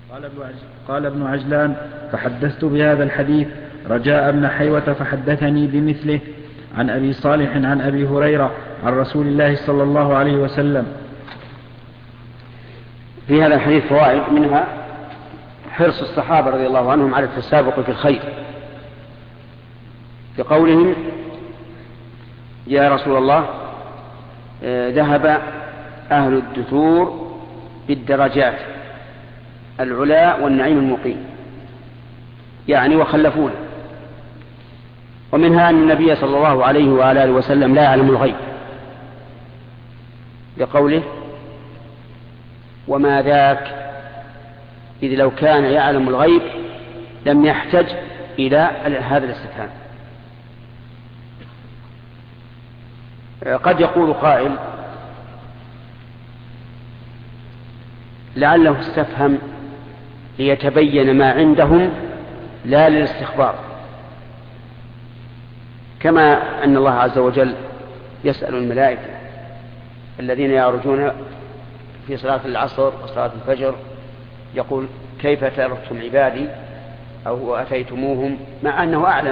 قال ابن عجلان: فحدثت بهذا الحديث رجاء بن حيوة فحدثني بمثله عن أبي صالح عن أبي هريرة عن رسول الله صلى الله عليه وسلم. في هذا الحديث فوائد، منها حرص الصحابة رضي الله عنهم على التسابق في الخير، بقولهم: يا رسول الله، ذهب أهل الدثور بالدرجات العلا والنعيم المقيم، يعني وخلفونا. ومنها أن النبي صلى الله عليه وآله وسلم لا يعلم الغيب، بقوله: وما ذاك، إذ لو كان يعلم الغيب لم يحتج إلى هذا الاستفهام. قد يقول قائل: لعله استفهم ليتبين ما عندهم لا للاستخبار، كما أن الله عز وجل يسأل الملائكة الذين يعرجون في صلاة العصر وصلاة الفجر، يقول: كيف تركتم عبادي أو أتيتموهم، مع أنه أعلم.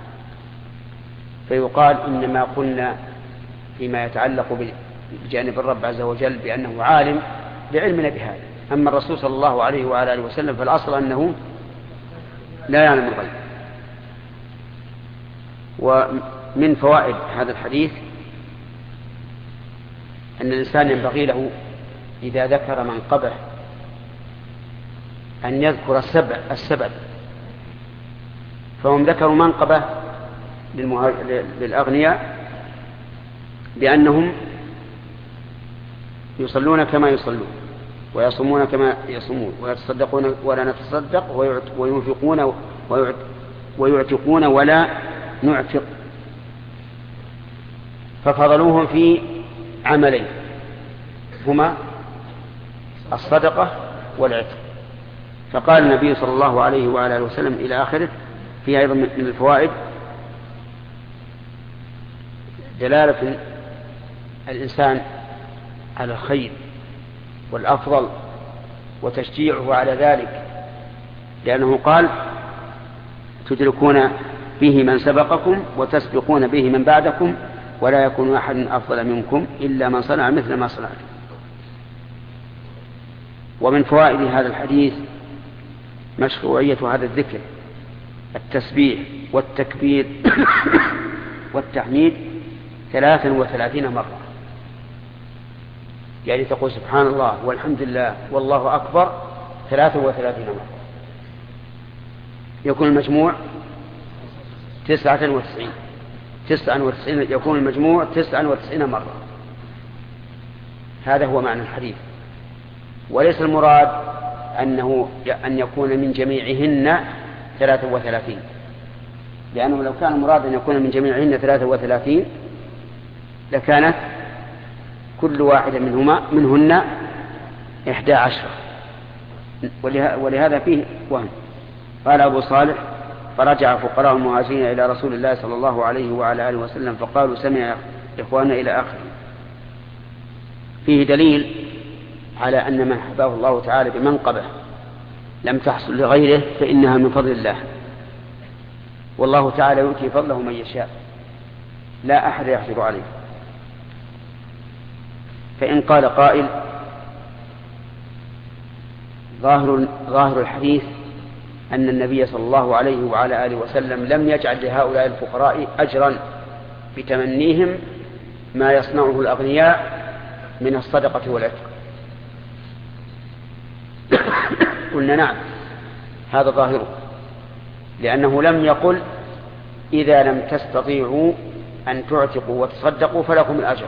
فيقال: إنما قلنا فيما يتعلق بجانب الرب عز وجل بأنه عالم لعلمنا بهذا. أما الرسول صلى الله عليه وآله وسلم فالأصل أنه لا يعلم الغيب. ومن فوائد هذا الحديث أن الإنسان ينبغي له إذا ذكر منقبه أن يذكر السبب. فهم ذكروا منقبة للأغنياء بأنهم يصلون كما يصلون، ويصومون كما يصومون، ويتصدقون ولا نتصدق، وينفقون ويعتقون ولا نعتق. ففضلوهم في عملين هما الصدقة والعتق. فقال النبي صلى الله عليه وآله وسلم إلى آخره: فيها أيضا من الفوائد دلالة الإنسان على الخير والأفضل وتشجيعه على ذلك، لأنه قال: تدركون به من سبقكم وتسبقون به من بعدكم ولا يكون أحد أفضل منكم إلا من صنع مثل ما صنعتم. ومن فوائد هذا الحديث مشروعية هذا الذكر، التسبيح والتكبير والتحميد 33 مرة، يعني تقول سبحان الله والحمد لله والله أكبر 33 مرة، يكون المجموع 99 يكون المجموع 99 مرة. هذا هو معنى الحديث، وليس المراد أن يكون من جميعهن 33، لأنه لو كان المراد أن يكون من جميعهن 33 لكانت كل واحدة منهن 11. ولهذا فيه وهم. قال أبو صالح: فرجع فقراء المهاجرين إلى رسول الله صلى الله عليه وعلى آله وسلم فقالوا: سمع إخواننا إلى آخره. فيه دليل على أن من حباه الله تعالى بمنقبة لم تحصل لغيره فإنها من فضل الله، والله تعالى يؤتي فضله من يشاء، لا أحد يحصل عليه. فإن قال قائل: ظاهر الحديث أن النبي صلى الله عليه وعلى آله وسلم لم يجعل لهؤلاء الفقراء أجرا بتمنيهم ما يصنعه الأغنياء من الصدقة والعتق. قلنا نعم، هذا ظاهره، لأنه لم يقل: إذا لم تستطيعوا أن تعتقوا وتصدقوا فلكم الأجر.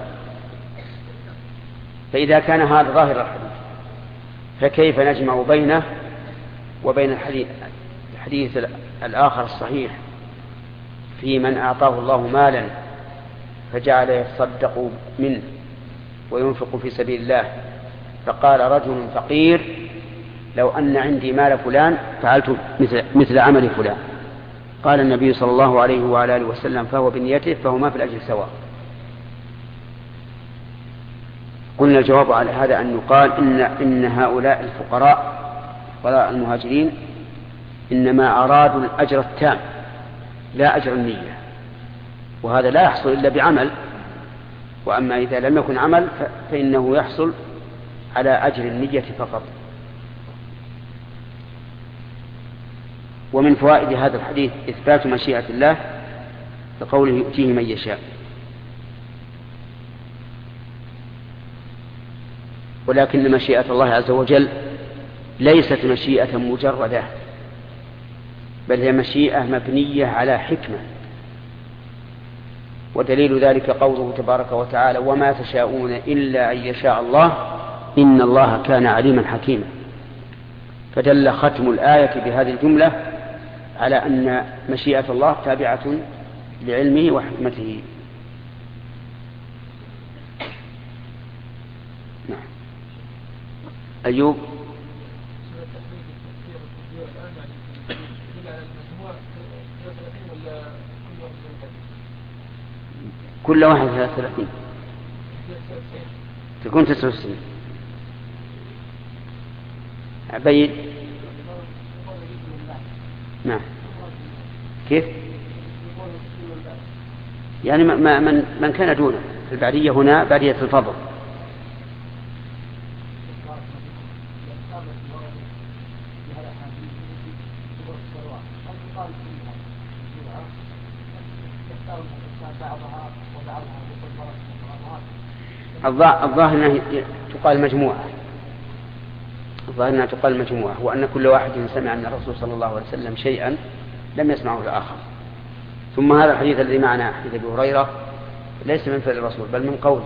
فإذا كان هذا ظاهر الحديث فكيف نجمع بينه وبين الحديث الآخر الصحيح في من أعطاه الله مالا فجعل يتصدق منه وينفق في سبيل الله، فقال رجل فقير: لو أن عندي مال فلان فعلت مثل عمل فلان. قال النبي صلى الله عليه وعلى آله وسلم: فهو بنيته فهما في الأجر سواء. قلنا الجواب على هذا أن يقال إن هؤلاء الفقراء فقراء المهاجرين إنما أرادوا الأجر التام لا أجر النية، وهذا لا يحصل إلا بعمل، وأما إذا لم يكن عمل فإنه يحصل على أجر النية فقط. ومن فوائد هذا الحديث إثبات مشيئة الله بقوله يؤتيه من يشاء، ولكن مشيئة الله عز وجل ليست مشيئة مجردة، بل هي مشيئة مبنية على حكمة، ودليل ذلك قوله تبارك وتعالى وما تشاءون إلا أن يشاء الله إن الله كان عليما حكيما. فدل ختم الآية بهذه الجملة على أن مشيئة الله تابعة لعلمه وحكمته. نعم. أيوب. كل واحد 33 تكون 69. عبيد. نعم. كيف؟ يعني من كان دونه في البعدية هنا بعدية الفضل. الظاهر أنها تقال مجموعة، الظاهر أنها تقال مجموعة، وأن كل واحد سمع من الرسول صلى الله عليه وسلم شيئا لم يسمعه الآخر. ثم هذا الحديث الذي معنا حديث أبي هريرة ليس من فعل الرسول بل من قوله.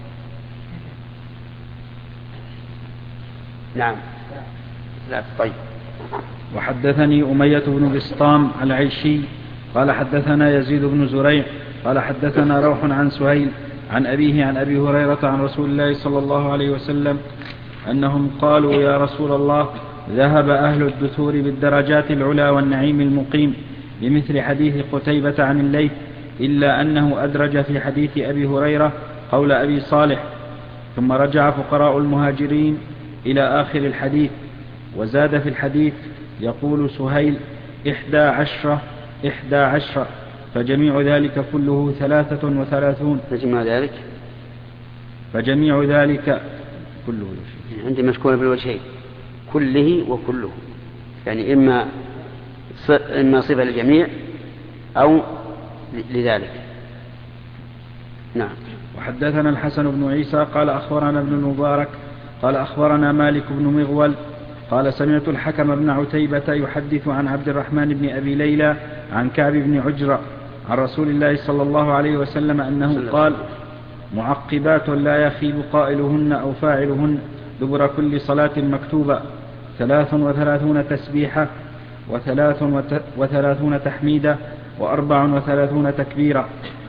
نعم. لا طيب. وحدثني أمية بن بسطام العيشي قال حدثنا يزيد بن زريع قال حدثنا روح عن سهيل عن أبيه عن أبي هريرة عن رسول الله صلى الله عليه وسلم أنهم قالوا يا رسول الله ذهب أهل الدثور بالدرجات العلى والنعيم المقيم بمثل حديث قتيبة عن الليث إلا أنه أدرج في حديث أبي هريرة قول أبي صالح ثم رجع فقراء المهاجرين إلى آخر الحديث وزاد في الحديث يقول سهيل 11 فجميع ذلك كله 33. فجميع ذلك كله عندي مشكور بالوجهين كله وكله، يعني إما صفة للجميع أو لذلك. نعم. وحدثنا الحسن بن عيسى قال أخبرنا ابن المبارك قال أخبرنا مالك بن مغول قال سمعت الحكم بن عتيبة يحدث عن عبد الرحمن بن أبي ليلى عن كعب بن عجرة عن رسول الله صلى الله عليه وسلم أنه قال معقبات لا يخيب قائلهن أو فاعلهن دبر كل صلاة مكتوبة 33 تسبيحة 33 تحميدة 34 تكبيرة.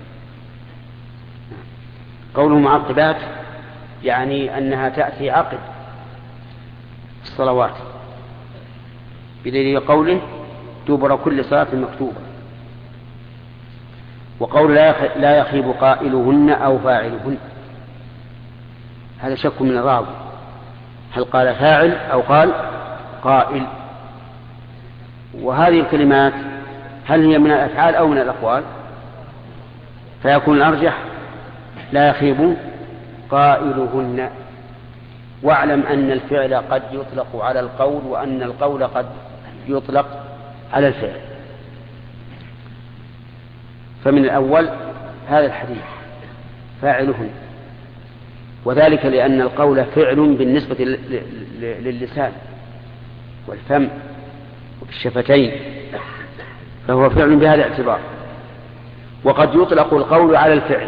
قوله معقبات يعني أنها تأتي عقب الصلوات، بدليل قوله دبر كل صلاة مكتوبة. وقول لا يخيب قائلهن أو فاعلهن هذا شك من الراوي، هل قال فاعل أو قال قائل؟ وهذه الكلمات هل هي من الأفعال أو من الأقوال؟ فيكون الأرجح لا يخيب قائلهن. واعلم أن الفعل قد يطلق على القول وأن القول قد يطلق على الفعل. فمن الأول هذا الحديث فاعلهن، وذلك لأن القول فعل بالنسبة للسان والفم والشفتين، فهو فعل بهذا الاعتبار. وقد يطلق القول على الفعل،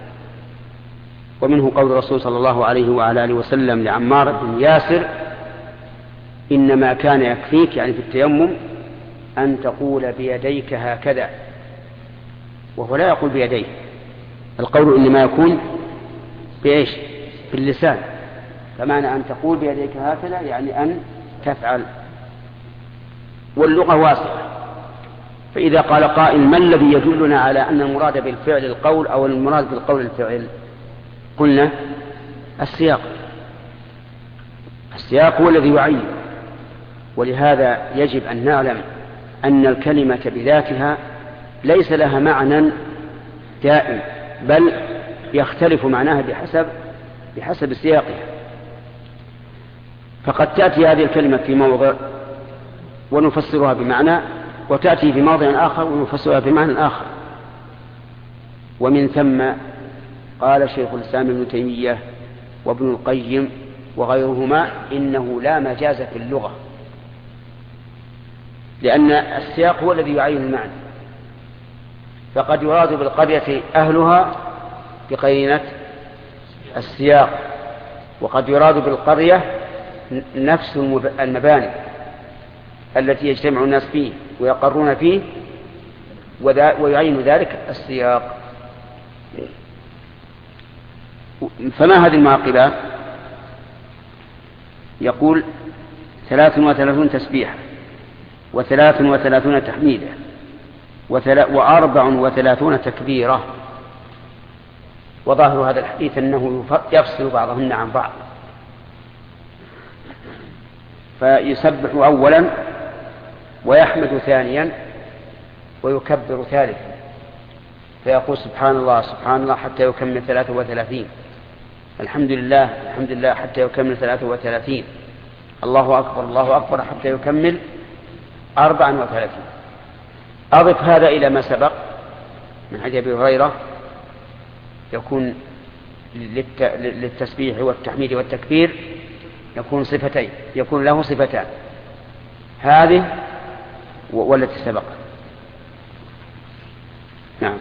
ومنه قول الرسول صلى الله عليه وعلى آله وسلم لعمار بن ياسر إنما كان يكفيك يعني في التيمم أن تقول بيديك هكذا، وهو لا يقول بيديه. القول إنما يكون بإيش؟ باللسان. فمعنى أن تقول بيديك هكذا يعني أن تفعل. واللغة واسعة، فإذا قال قائل ما الذي يدلنا على أن المراد بالفعل القول أو المراد بالقول الفعل؟ قلنا السياق هو الذي يعين. ولهذا يجب أن نعلم أن الكلمة بذاتها ليس لها معنى دائم، بل يختلف معناها بحسب سياقها. فقد تأتي هذه الكلمة في موضع ونفسرها بمعنى، وتأتي في موضع آخر ونفسرها بمعنى آخر. ومن ثم قال شيخ الإسلام ابن تيمية وابن القيم وغيرهما إنه لا مجاز في اللغة، لأن السياق هو الذي يعين المعنى. فقد يراد بالقرية أهلها بقرينة السياق، وقد يراد بالقرية نفس المباني التي يجتمع الناس فيه ويقرون فيه، ويعين ذلك السياق. فما هذه المعقبات؟ يقول 33 تسبيحة، 33 تحميدة، 34 تكبيرة. وظاهر هذا الحديث أنه يفصل بعضهن عن بعض، فيسبح أولا ويحمد ثانيا ويكبر ثالثا، فيقول سبحان الله سبحان الله حتى يكمل 33، الحمد لله الحمد لله حتى يكمل 33، الله أكبر الله أكبر حتى يكمل 34. أضف هذا إلى ما سبق من حديث أبي هريرة، يكون للتسبيح والتحميد والتكبير يكون صفتين، يكون له صفتان، هذه والتي سبق. نعم.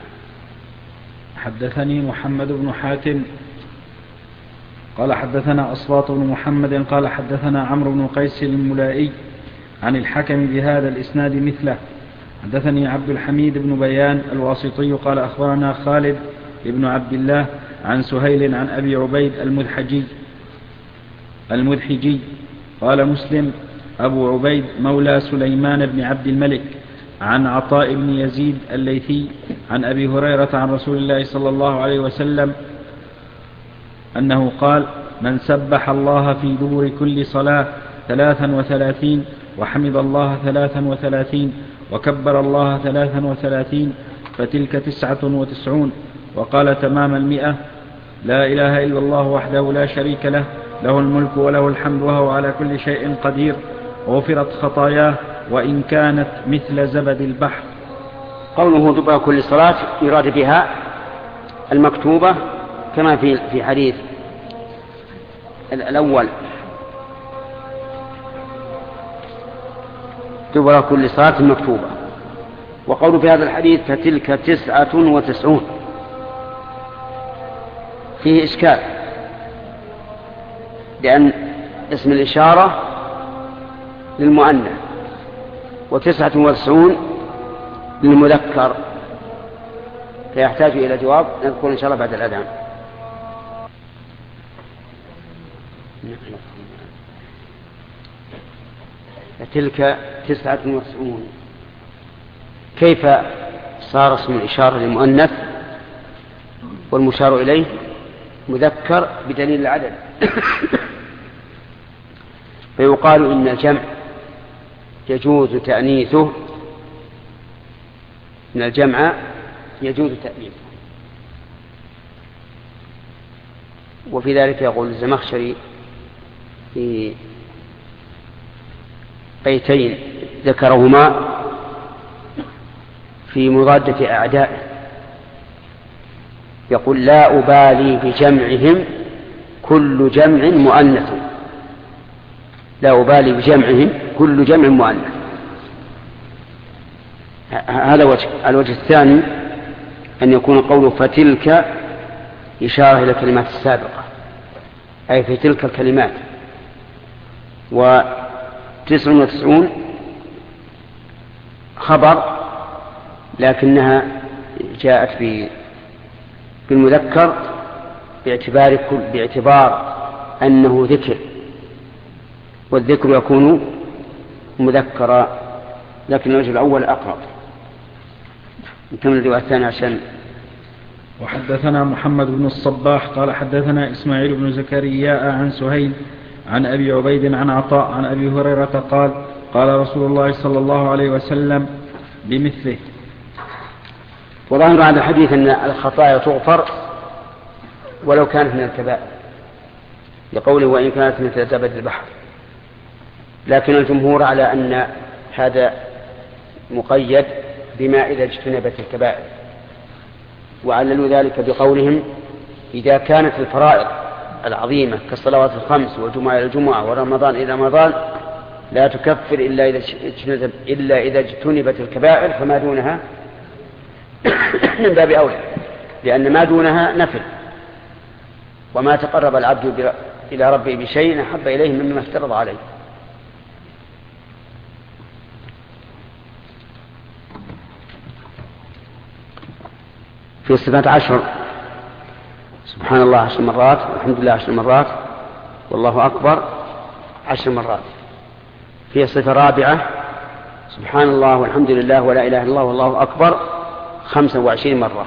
حدثني محمد بن حاتم قال حدثنا أصوات بن محمد قال حدثنا عمرو بن قيس الملائي عن الحكم بهذا الإسناد مثله. حدثني عبد الحميد بن بيان الواسطي قال أخبرنا خالد بن عبد الله عن سهيل عن أبي عبيد المدحجي قال مسلم أبو عبيد مولى سليمان بن عبد الملك عن عطاء بن يزيد الليثي عن أبي هريرة عن رسول الله صلى الله عليه وسلم أنه قال: من سبح الله في دبر كل صلاة 33 وحمد الله 33 وكبر الله 33 فتلك 99. وقال تمام 100: لا إله إلا الله وحده لا شريك له، له الملك وله الحمد وهو على كل شيء قدير، غفرت خطاياه وإن كانت مثل زبد البحر. قوله دبر كل صلاة يراد بها المكتوبة كما في حديث الأول دبر كل صلاة مكتوبة. وقوله في هذا الحديث فتلك 99 فيه إشكال، لأن اسم الإشارة للمؤنث و99 للمذكر، فيحتاج إلى جواب نذكر إن شاء الله بعد الأذان. فتلك 99 كيف صار اسم الإشارة للمؤنث والمشار إليه مذكر بدليل العدد؟ فيقال إن الجمع يجوز تأنيثه، إن الجمع يجوز تأنيثه. وفي ذلك يقول الزمخشري في بيتين ذكرهما في مضادة أعدائه، يقول: لا أبالي بجمعهم كل جمع مؤنث، لا أبالي بجمعهم كل جمع مؤنث. هذا وجه. الوجه الثاني أن يكون قوله فتلك إشارة إلى الكلمات السابقة، أي في تلك الكلمات. و99 خبر لكنها جاءت بالمذكر باعتبار أنه ذكر، والذكر يكون مذكرا، لكن الوجه الأول أقرب. نكمل الرواية الثانية عشان. وحدثنا محمد بن الصباح قال حدثنا إسماعيل بن زكريا عن سهيل عن أبي عبيد عن عطاء عن أبي هريرة قال: قال رسول الله صلى الله عليه وسلم بمثله. وظاهر هذا الحديث أن الخطايا تغفر ولو كانت من الكبائر، لقوله وإن كانت مثل زبد البحر، لكن الجمهور على أن هذا مقيد بما إذا اجتنبت الكبائر، وعللوا ذلك بقولهم إذا كانت الفرائض العظيمة كالصلوات الخمس والجمعة إلى الجمعة ورمضان إلى رمضان لا تكفر إلا إذا اجتنبت الكبائر، فما دونها من باب أولى، لأن ما دونها نفل، وما تقرب العبد إلى ربه بشيء أحب إليه مما افترض عليه. في الصفات 10: سبحان الله 10 مرات، والحمد لله 10 مرات، والله أكبر 10 مرات. في الصفة 4: سبحان الله والحمد لله ولا إله إلا الله والله أكبر 25 مرة.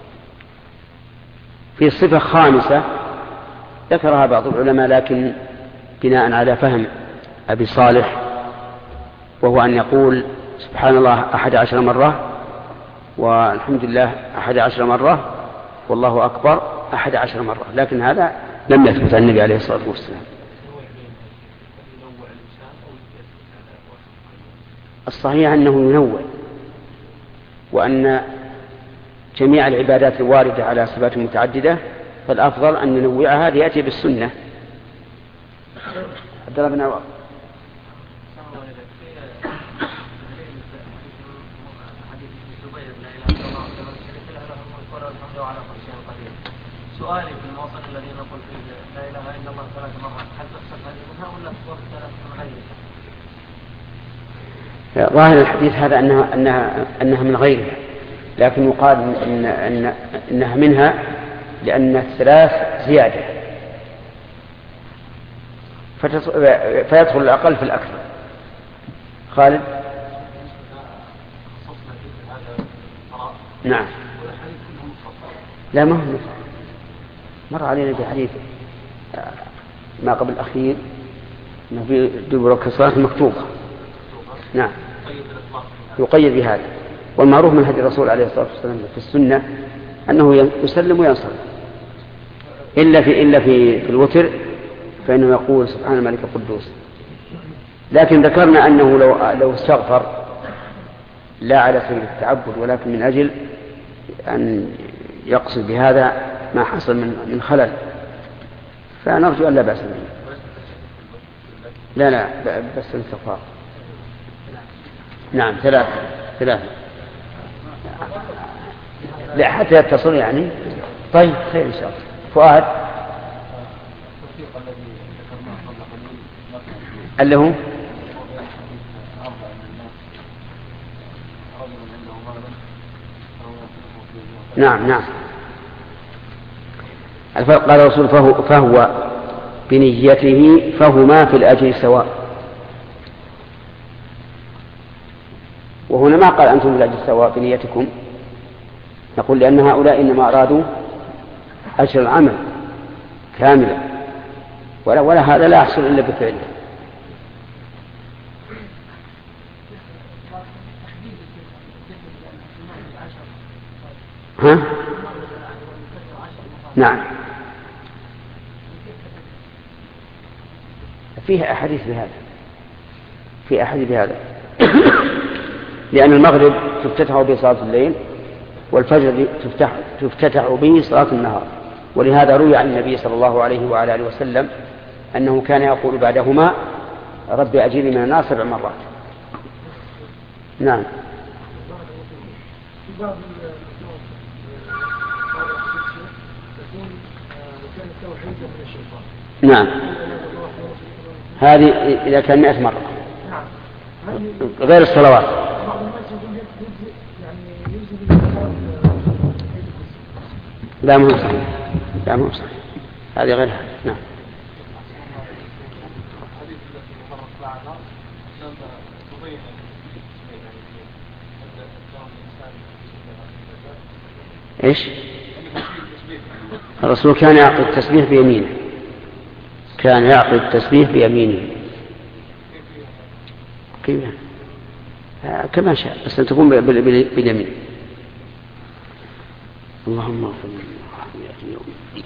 في الصفة 5 ذكرها بعض العلماء لكن بناء على فهم أبي صالح، وهو أن يقول سبحان الله 11 مرة، والحمد لله 11 مرة، والله أكبر 11 مرة، لكن هذا لم يثبت عن النبي عليه الصلاة والسلام. الصحيح أنه ينوع، وأن جميع العبادات الواردة على صفات متعددة فالأفضل أن ننوعها ليأتي بالسنة. عبد الله بن عوض. سؤالي في الموطن الذي نقول فيه لا إله إلا الله 3 مرات، هل تحسب هذه منها ولا تكون 3 من غيرها؟ ظاهر الحديث هذا أنها من غيرها، لكن يقال إنها منها لأن 3 زيادة، فيدخل الأقل في الأكثر. خالد. نعم. لا ما هو مر علينا بحديث ما قبل الأخير أنه في دبر الصلاة مكتوبة. نعم يقيد بهذا، والمعروف من هدي الرسول عليه الصلاة والسلام في السنة أنه يسلم وينصرف، إلا في الوتر فإنه يقول سبحان الملك القدوس. لكن ذكرنا أنه لو استغفر لا على سبيل التعبد ولكن من أجل أن يقصد بهذا ما حصل من خلل، فنرجو أن لا بأس به. لا بس الاستغفار. نعم 3 لا حتى يتصل يعني. طيب خير إن شاء الله. فؤاد. اللي هو نعم الفرق قال الرسول فهو بنيته فهما في الأجر سواء، وهنا ما قال أنتم في الأجر سواء بنيتكم، نقول لأن هؤلاء إنما أرادوا أجر العمل كاملا، ولا هذا لا يحصل إلا بفعله. ها؟ نعم فيها أحاديث بهذا لأن المغرب تفتتح به صلاة الليل، والفجر تفتتح به صلاة النهار، ولهذا روي عن النبي صلى الله عليه وعلى آله وسلم أنه كان يقول بعدهما رب أجيرني من النار 7 مرات. نعم. نعم هذه إذا كان 100 مرة غير الصلوات. لا مو صحيح هذه غيرها. نعم. إيش؟ الرسول كان يعقد التسبيح بيمينه. كيف؟ كيف كما شاء، بس أن تكون باليمين. اللهم اغفر لي يوم الدين.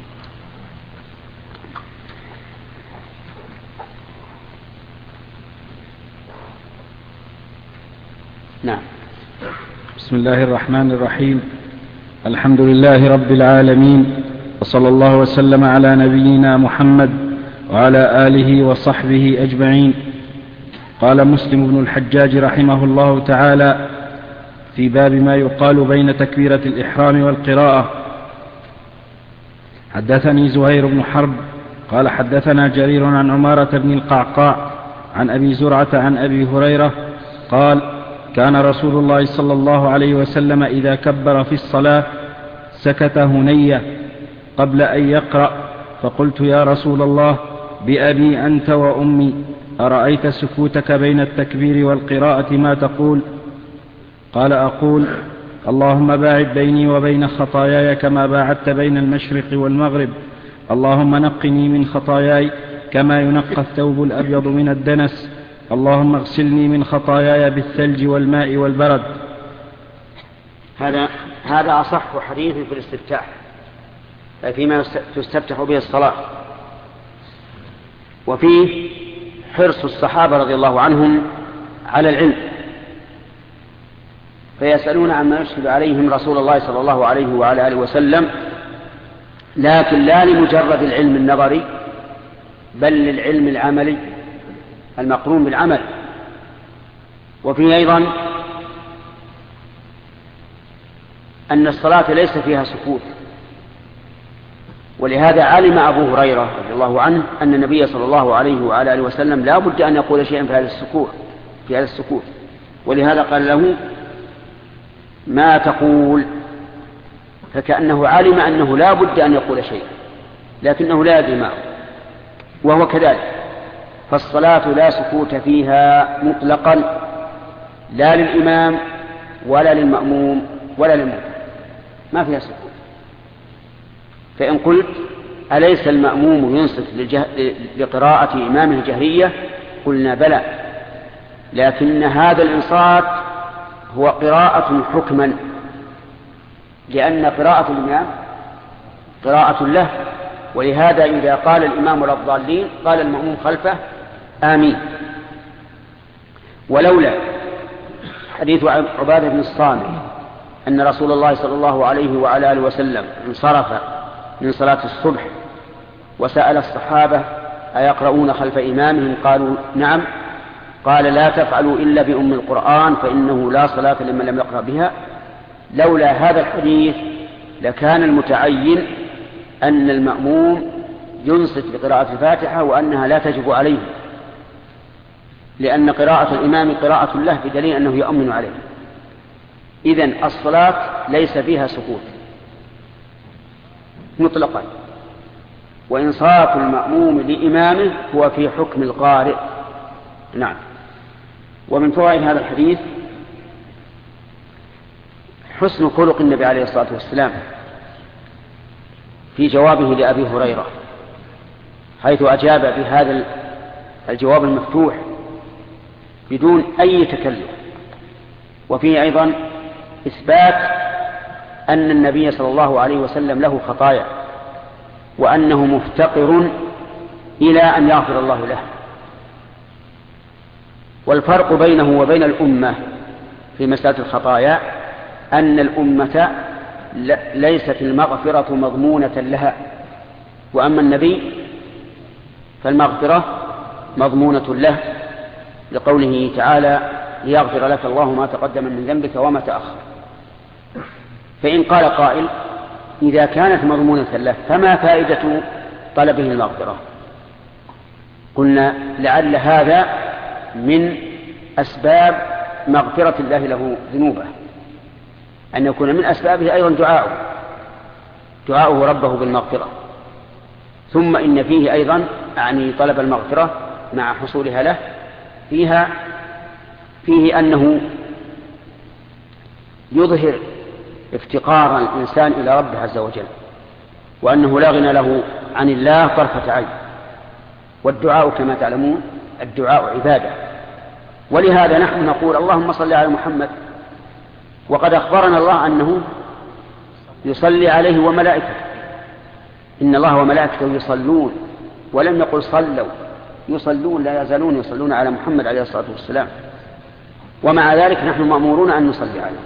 نعم. بسم الله الرحمن الرحيم. الحمد لله رب العالمين، وصلى الله وسلم على نبينا محمد وعلى آله وصحبه أجمعين. قال مسلم بن الحجاج رحمه الله تعالى في باب ما يقال بين تكبيرة الإحرام والقراءة: حدثني زهير بن حرب قال حدثنا جرير عن عمارة بن القعقاع عن أبي زرعة عن أبي هريرة قال: كان رسول الله صلى الله عليه وسلم إذا كبر في الصلاة سكت هنية قبل أن يقرأ، فقلت: يا رسول الله، بأبي أنت وأمي، أرأيت سكوتك بين التكبير والقراءة ما تقول؟ قال: أقول: اللهم باعد بيني وبين خطاياي كما باعدت بين المشرق والمغرب، اللهم نقني من خطاياي كما ينقى الثوب الأبيض من الدنس، اللهم اغسلني من خطاياي بالثلج والماء والبرد. هذا أصح حديث في الاستفتاح، فيما تستفتح به الصلاة، وفيه حرص الصحابة رضي الله عنهم على العلم، فيسألون عما يشهد عليهم رسول الله صلى الله عليه وعلى آله وسلم، لكن لا لمجرد العلم النظري، بل للعلم العملي المقرون بالعمل. وفيه أيضا أن الصلاة ليس فيها سكوت، ولهذا علم أبو هريرة رضي الله عنه أن النبي صلى الله عليه وعلى آله وسلم لا بد أن يقول شيئا في هذا السكوت، ولهذا قال له: ما تقول؟ فكأنه علم أنه لا بد أن يقول شيئا، لكنه لا يدري ما هو، وهو كذلك. فالصلاة لا سكوت فيها مطلقا، لا للإمام ولا للمأموم ولا للمؤمن، ما فيها سكوت. فإن قلت: أليس المأموم ينصت لقراءة إمامه الجهرية؟ قلنا: بلى، لكن هذا الإنصات هو قراءة حكما، لأن قراءة الإمام قراءة له، ولهذا إذا قال الإمام ولا الضالين قال المأموم خلفه: آمين. ولولا حديث عبادة بن الصامت أن رسول الله صلى الله عليه وعلى آله وسلم انصرف من صلاة الصبح وسأل الصحابة: أيقرؤون خلف إمامهم؟ قالوا: نعم. قال: لا تفعلوا إلا بأم القرآن، فإنه لا صلاة لمن لم يقرأ بها. لولا هذا الحديث لكان المتعين أن المأموم ينصت بقراءة الفاتحة، وأنها لا تجب عليه، لأن قراءة الإمام قراءة له بدليل أنه يؤمن عليه. إذن الصلاة ليس فيها سكوت مطلقا، وإنصات المأموم لإمامه هو في حكم القارئ. نعم. ومن فوائد هذا الحديث حسن خلق النبي عليه الصلاة والسلام في جوابه لأبي هريرة، حيث أجاب بهذا الجواب المفتوح بدون أي تكلف. وفيه أيضا إثبات أن النبي صلى الله عليه وسلم له خطايا، وأنه مفتقر إلى أن يغفر الله له. والفرق بينه وبين الأمة في مسألة الخطايا أن الأمة ليست المغفرة مضمونة لها، وأما النبي فالمغفرة مضمونة له، لقوله تعالى: ليغفر لك الله ما تقدم من ذنبك وما تأخر. فإن قال قائل: إذا كانت مضمونة له فما فائدة طلبه المغفرة؟ قلنا: لعل هذا من أسباب مغفرة الله له ذنوبه، أن يكون من أسبابه أيضا دعاؤه ربه بالمغفرة. ثم إن فيه أيضا طلب المغفرة مع حصولها له فيه أنه يظهر افتقار الإنسان إلى ربه عز وجل، وأنه لا غنى له عن الله طرفة عين. والدعاء كما تعلمون الدعاء عبادة، ولهذا نحن نقول اللهم صل على محمد، وقد أخبرنا الله أنه يصلي عليه وملائكته، إن الله وملائكته يصلون، ولم يقل صلوا، يصلون، لا يزالون يصلون على محمد عليه الصلاة والسلام، ومع ذلك نحن مأمورون أن نصلي عليه.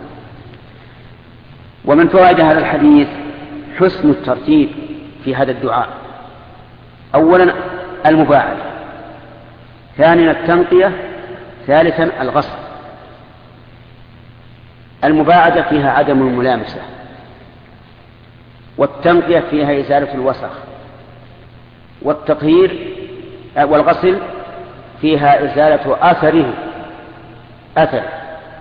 ومن فوائد هذا الحديث حسن الترتيب في هذا الدعاء. أولا المباعدة، ثانيا التنقية، ثالثا الغسل. المباعدة فيها عدم الملامسة، والتنقية فيها إزالة الوسخ، والتطهير والغسل فيها إزالة أثر.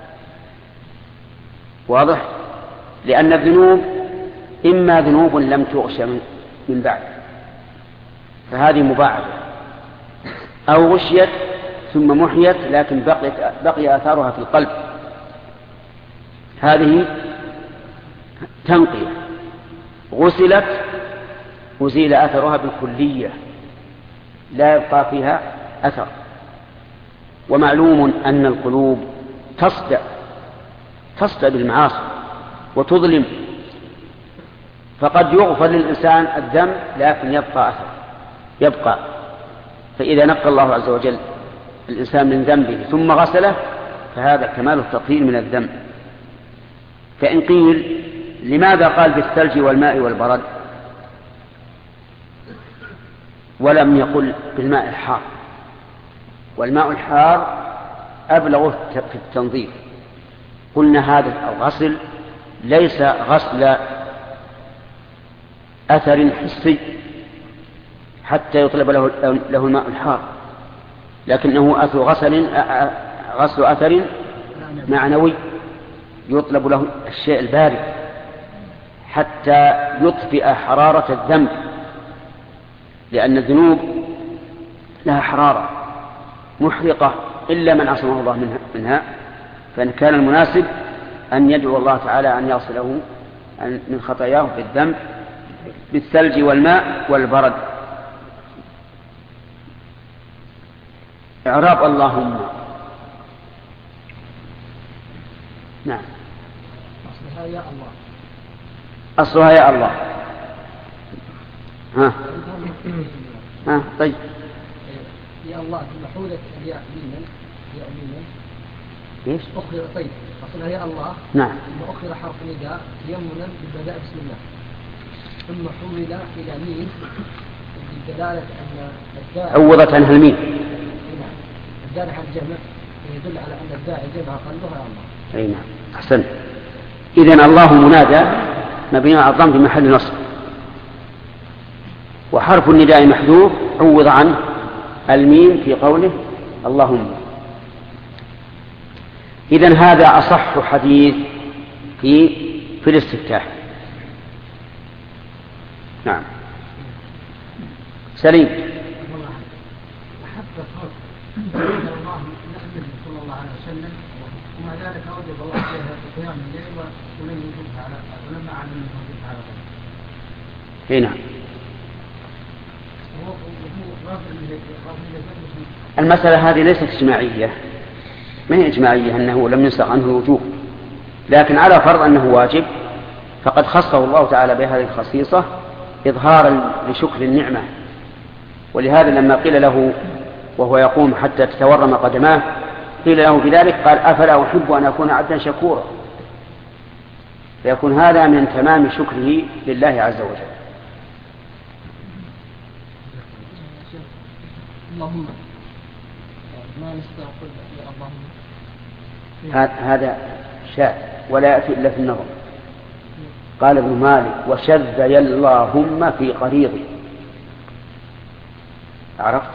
واضح؟ لأن الذنوب إما ذنوب لم تغش من بعد، فهذه مباعدة، أو غشيت ثم محيت لكن بقي آثارها في القلب، هذه تنقية. غسلت أزيل أثرها بالكلية، لا يبقى فيها أثر. ومعلوم أن القلوب تصدأ بالمعاصي وتظلم، فقد يغفر للإنسان الذنب لكن يبقى أثر، يبقى. فإذا نقى الله عز وجل الإنسان من ذنبه ثم غسله فهذا كمال التطهير من الذنب. فإن قيل لماذا قال بالثلج والماء والبرد ولم يقل بالماء الحار؟ والماء الحار أبلغ في التنظيف. قلنا هذا الغسل ليس غسل أثر حسي حتى يطلب له الماء الحار، لكنه غسل أثر معنوي يطلب له الشيء البارد حتى يطفئ حرارة الذنب، لأن الذنوب لها حرارة محرقة إلا من عصمه الله منها. فإن كان المناسب أن يدعو الله تعالى أن يغسله من خطاياه في الذنب بالثلج والماء والبرد. إعراب اللهم. نعم. أصلها يا الله. أصلها يا الله. طيب. يا الله محولة الياء ميما، ياء ميما. إيش؟ أخر طيب. أصلها يا الله. نعم. ثم أخر حرف نداء يمنا بالبداء بسم الله. ثم حول إلى ميم بدلالة أن الداعي عوضت عنها الميم. الداعي على الجمع يدل على أن الداعي جمع قلبها الله. أي نعم. أحسن. إذن الله منادى مبني على الضم في محل نصب، وحرف النداء محذوف عوض عنه الميم في قوله اللهم. إذن هذا أصح حديث في الاستفتاح. نعم. سليم. أحب الخلق الله صلى الله عليه وسلم، ومع ذلك أوجب الله فيها قيام الليل ولم يوجبها على ولم أعلم أنه يوجبها على غيره. نعم. المسألة هذه ليست اجتماعية، ما هي اجتماعية أنه لم ينسخ عنه الوجوب، لكن على فرض أنه واجب فقد خصه الله تعالى بهذه الخصيصة إظهارا لشكر النعمة. ولهذا لما قيل له وهو يقوم حتى تتورم قدماه قيل له بذلك قال أفلا أحب أن أكون عبدا شكورا، فيكون هذا من تمام شكره لله عز وجل. اللهم ما نستغفر يا اللهم. هذا شاذ ولا يأتي إلا في النظر. قال ابن مالك وشذ اللهم في قريض. عرفت؟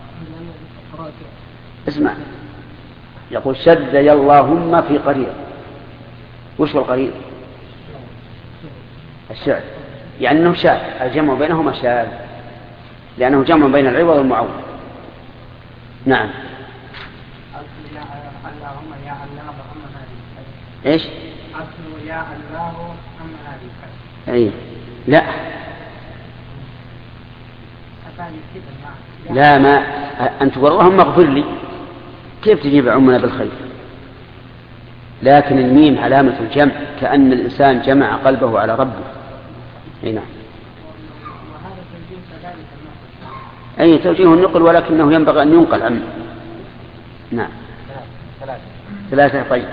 اسمع، يقول شذ اللهم في قريض. وش هو القريض؟ الشعر، يعني أنه شاذ، الجمع بينهما شاذ لأنه جمع بين العوض والمعوض. نعم. اللهم يا الله أما هذه. إيش؟ أصل يا الله أما هذه. أي لا لا، ما أن تقول اللهم اغفر لي كيف تجيب عمنا بالخير؟ لكن الميم علامة الجمع، كأن الإنسان جمع قلبه على ربه. نعم. أي توجيه النقل، ولكنه ينبغي أن ينقل عنه. نعم. ثلاثة. طيب.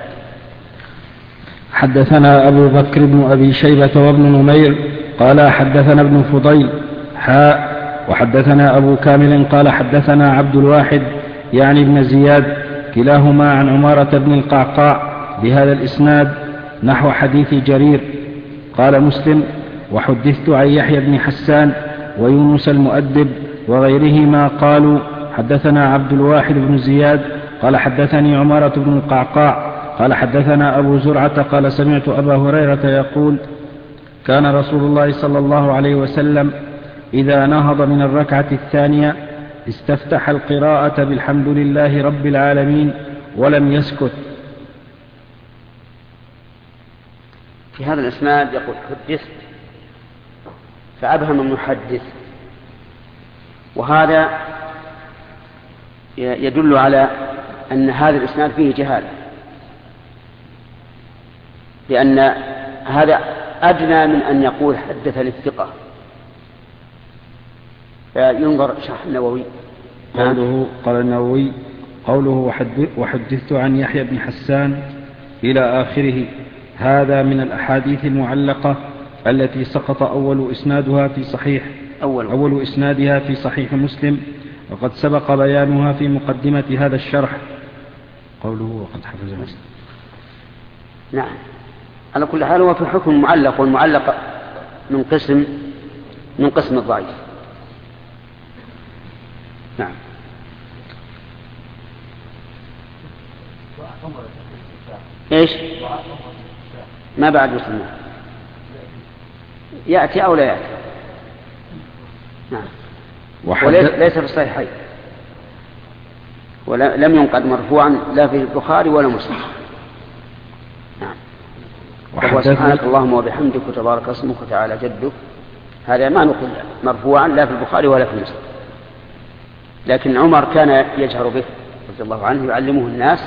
حدثنا أبو بكر بن أبي شيبة وابن نمير قال حدثنا ابن فضيل وحدثنا أبو كامل قال حدثنا عبد الواحد يعني ابن زياد كلاهما عن عمارة بن القعقاع بهذا الإسناد نحو حديث جرير. قال مسلم: وحدثت عن يحيى بن حسان ويونس المؤدب وغيرهما قالوا حدثنا عبد الواحد بن زياد قال حدثني عمارة بن القعقاع قال حدثنا أبو زرعة قال سمعت أبا هريرة يقول: كان رسول الله صلى الله عليه وسلم إذا نهض من الركعة الثانية استفتح القراءة بالحمد لله رب العالمين ولم يسكت. في هذا الإسناد يقول حدثت، فأبهم المحدث، وهذا يدل على أن هذا الإسناد فيه جهالة، لأن هذا أدنى من أن يقول حدث للثقة. فينظر شرح النووي. قال النووي: قوله وحدثت عن يحيى بن حسان إلى آخره، هذا من الأحاديث المعلقة التي سقط أول إسنادها في صحيح مسلم، وقد سبق بيانها في مقدمة هذا الشرح. قوله وقد حفظ مسلم. نعم. على كل حال هو في حكم معلق، والمعلق من قسم الضعيف. نعم. ايش؟ ما بعد مسلم يأتي أو لا يأتي. نعم. وليس في الصحيحين، ولم ينقل مرفوعا لا في البخاري ولا مسلم. نعم. سبحانك اللهم وبحمدك وتبارك اسمك وتعالى جدك، هذا ما نقل مرفوعا لا في البخاري ولا في مسلم، لكن عمر كان يجهر به رضي الله عنه يعلمه الناس،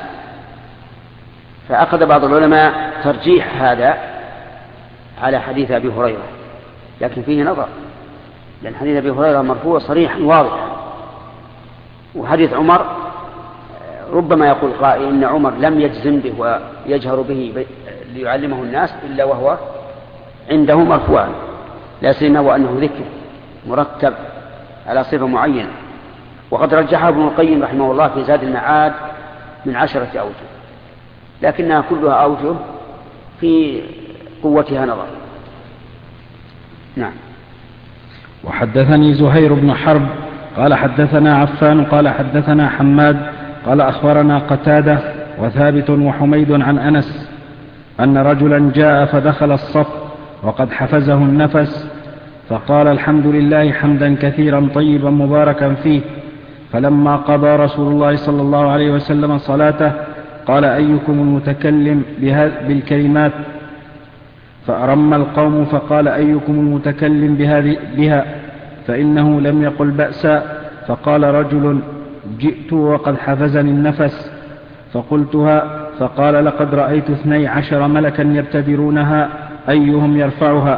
فأخذ بعض العلماء ترجيح هذا على حديث أبي هريرة، لكن فيه نظر، لأن حديث أبي هريرة مرفوع صريحا واضحا، وحديث عمر ربما يقول قائل إن عمر لم يجزم به ويجهر به ليعلمه الناس إلا وهو عنده مرفوعا، لا سيما وأنه ذكر مرتب على صفة معينة. وقد رجحه ابن القيم رحمه الله في زاد المعاد من 10 أوجه، لكنها كلها أوجه في قوتها نظر. نعم. وحدثني زهير بن حرب قال حدثنا عفان قال حدثنا حماد قال أخبرنا قتادة وثابت وحميد عن أنس أن رجلا جاء فدخل الصف وقد حفزه النفس، فقال: الحمد لله حمدا كثيرا طيبا مباركا فيه. فلما قضى رسول الله صلى الله عليه وسلم صلاته قال: أيكم المتكلم بالكلمات؟ فأرم القوم فقال: أيكم المتكلم بها؟ فإنه لم يقل بأسا. فقال رجل: جئت وقد حفزني النفس فقلتها، فقال: لقد رأيت 12 ملكا يبتدرونها أيهم يرفعها.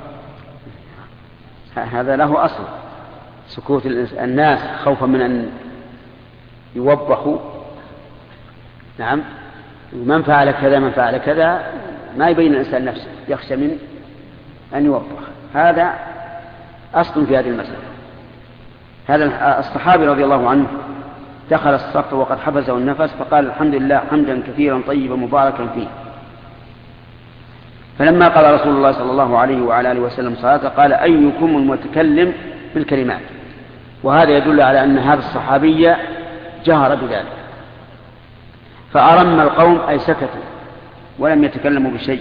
هذا له أصل، سكوت الناس خوفا من أن يوبخوا. نعم. من فعل كذا من فعل كذا، ما يبين الإنسان نفسه، يخشى من أن يوبخ. هذا أصل في هذه المسألة. هذا الصحابي رضي الله عنه دخل الصف وقد حبسه النفس فقال: الحمد لله حمدا كثيرا طيبا مباركا فيه. فلما قال رسول الله صلى الله عليه وعلى آله وسلم صلاته قال: أيكم المتكلم بالكلمات؟ وهذا يدل على أن هذا الصحابي جهر بذلك. فأرم القوم أي سكتوا ولم يتكلموا بشيء.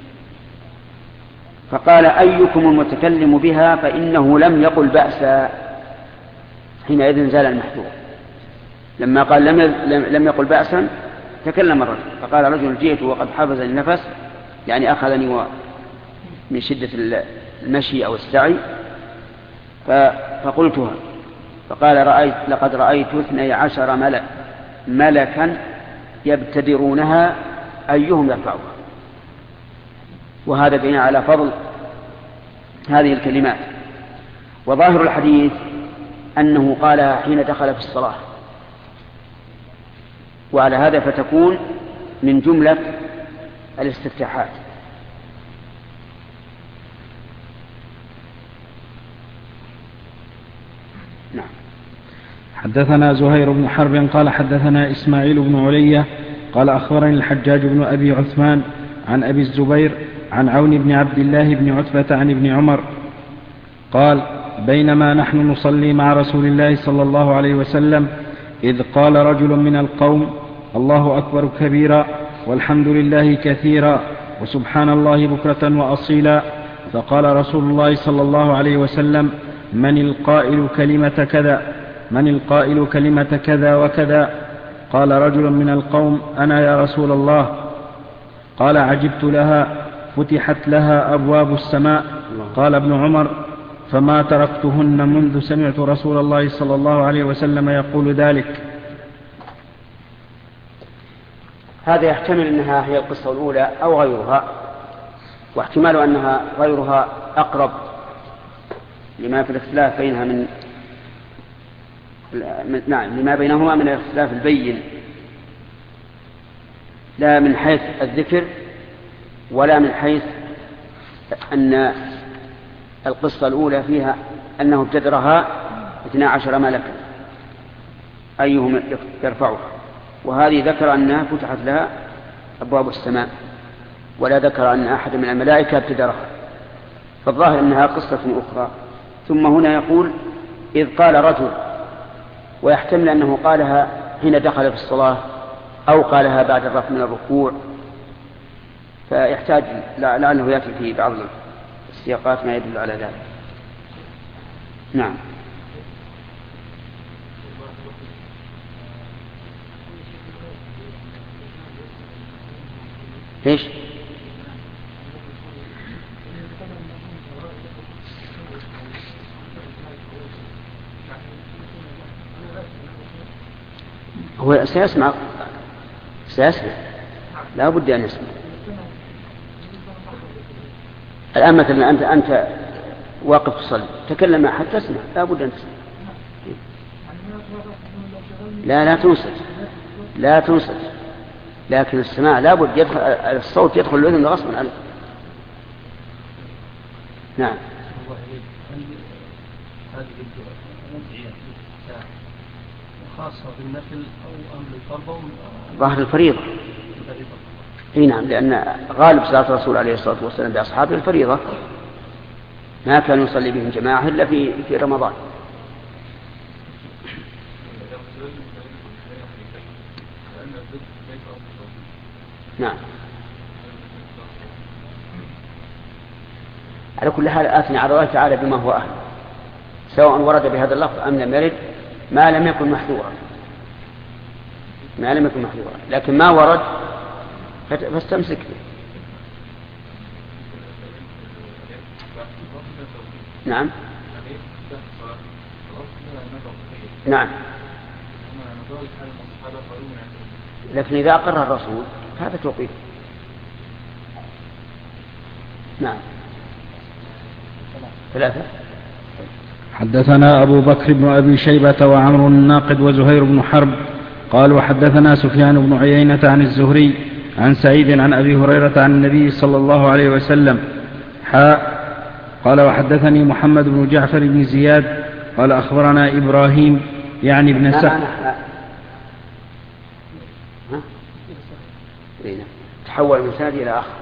فقال: أيكم المتكلم بها؟ فإنه لم يقل بأسا. حينئذ زال المحذور. لما قال لم يقل بأسا تكلم الرجل، فقال رجل: جئت وقد حفظني النفس، يعني أخذني من شدة المشي أو السعي، فقلتها. فقال: لقد رأيت 12 ملك ملكا يبتدرونها أيهم يرفعها. وهذا بناء على فضل هذه الكلمات. وظاهر الحديث أنه قالها حين دخل في الصلاة، وعلى هذا فتكون من جملة الاستفتاحات. نعم. حدثنا زهير بن حرب قال حدثنا إسماعيل بن علية قال أخبرني الحجاج بن أبي عثمان عن أبي الزبير عن عون بن عبد الله بن عتبة عن ابن عمر قال بينما نحن نصلي مع رسول الله صلى الله عليه وسلم إذ قال رجل من القوم الله أكبر كبيرا والحمد لله كثيرا وسبحان الله بكرة وأصيلا، فقال رسول الله صلى الله عليه وسلم من القائل كلمة كذا، من القائل كلمة كذا وكذا؟ قال رجل من القوم أنا يا رسول الله. قال عجبت لها فتحت لها أبواب السماء. قال ابن عمر فما تركتهن منذ سمعت رسول الله صلى الله عليه وسلم يقول ذلك. هذا يحتمل أنها هي القصة الأولى أو غيرها، واحتمال أنها غيرها أقرب لما في الاختلاف بينها لما بينهما من الاختلاف البين، لا من حيث الذكر ولا من حيث أن القصة الأولى فيها أنه ابتدرها 12 ملكا أيهم يرفعها، وهذه ذكر أنها فتحت لها أبواب السماء، ولا ذكر أن أحد من الملائكة ابتدرها، فالظاهر أنها قصة أخرى. ثم هنا يقول إذ قال رجل، ويحتمل أنه قالها حين دخل في الصلاة أو قالها بعد الرفع من الركوع، فيحتاج لأنه يأتي في بعض السياقات ما يدل على ذلك. نعم. ايش؟ هو سيسمع لا بد أن يسمع. الآن مثلا أنت واقف تصلي تكلم أحد تسمع، لا بد أن تسمع. لا تنصت، لكن السماع لا بد يدخل الصوت، يدخل الأذن غصبا عنه. نعم. خاصة بالنفل أو أمر الفرض؟ ظاهر الفريضة. اي نعم، لأن غالب صلاة الرسول عليه الصلاة والسلام بأصحابه الفريضة، ما كان يصلي بهم جماعة إلا في رمضان. نعم. على كل حال آثني على الله تعالى بما هو أهل، سواء ورد بهذا اللفظ أم لم يرد، ما لم يكن محذورا، لكن ما ورد فاستمسك به. نعم. لكن إذا أقر الرسول هذا توقيف. نعم. 3. حدثنا أبو بكر بن أبي شيبة وعمر الناقد وزهير بن حرب قال وحدثنا سفيان بن عيينة عن الزهري عن سعيد عن أبي هريرة عن النبي صلى الله عليه وسلم قال وحدثني محمد بن جعفر بن زياد قال أخبرنا إبراهيم يعني ابن سعد. تحول من سعد إلى آخر.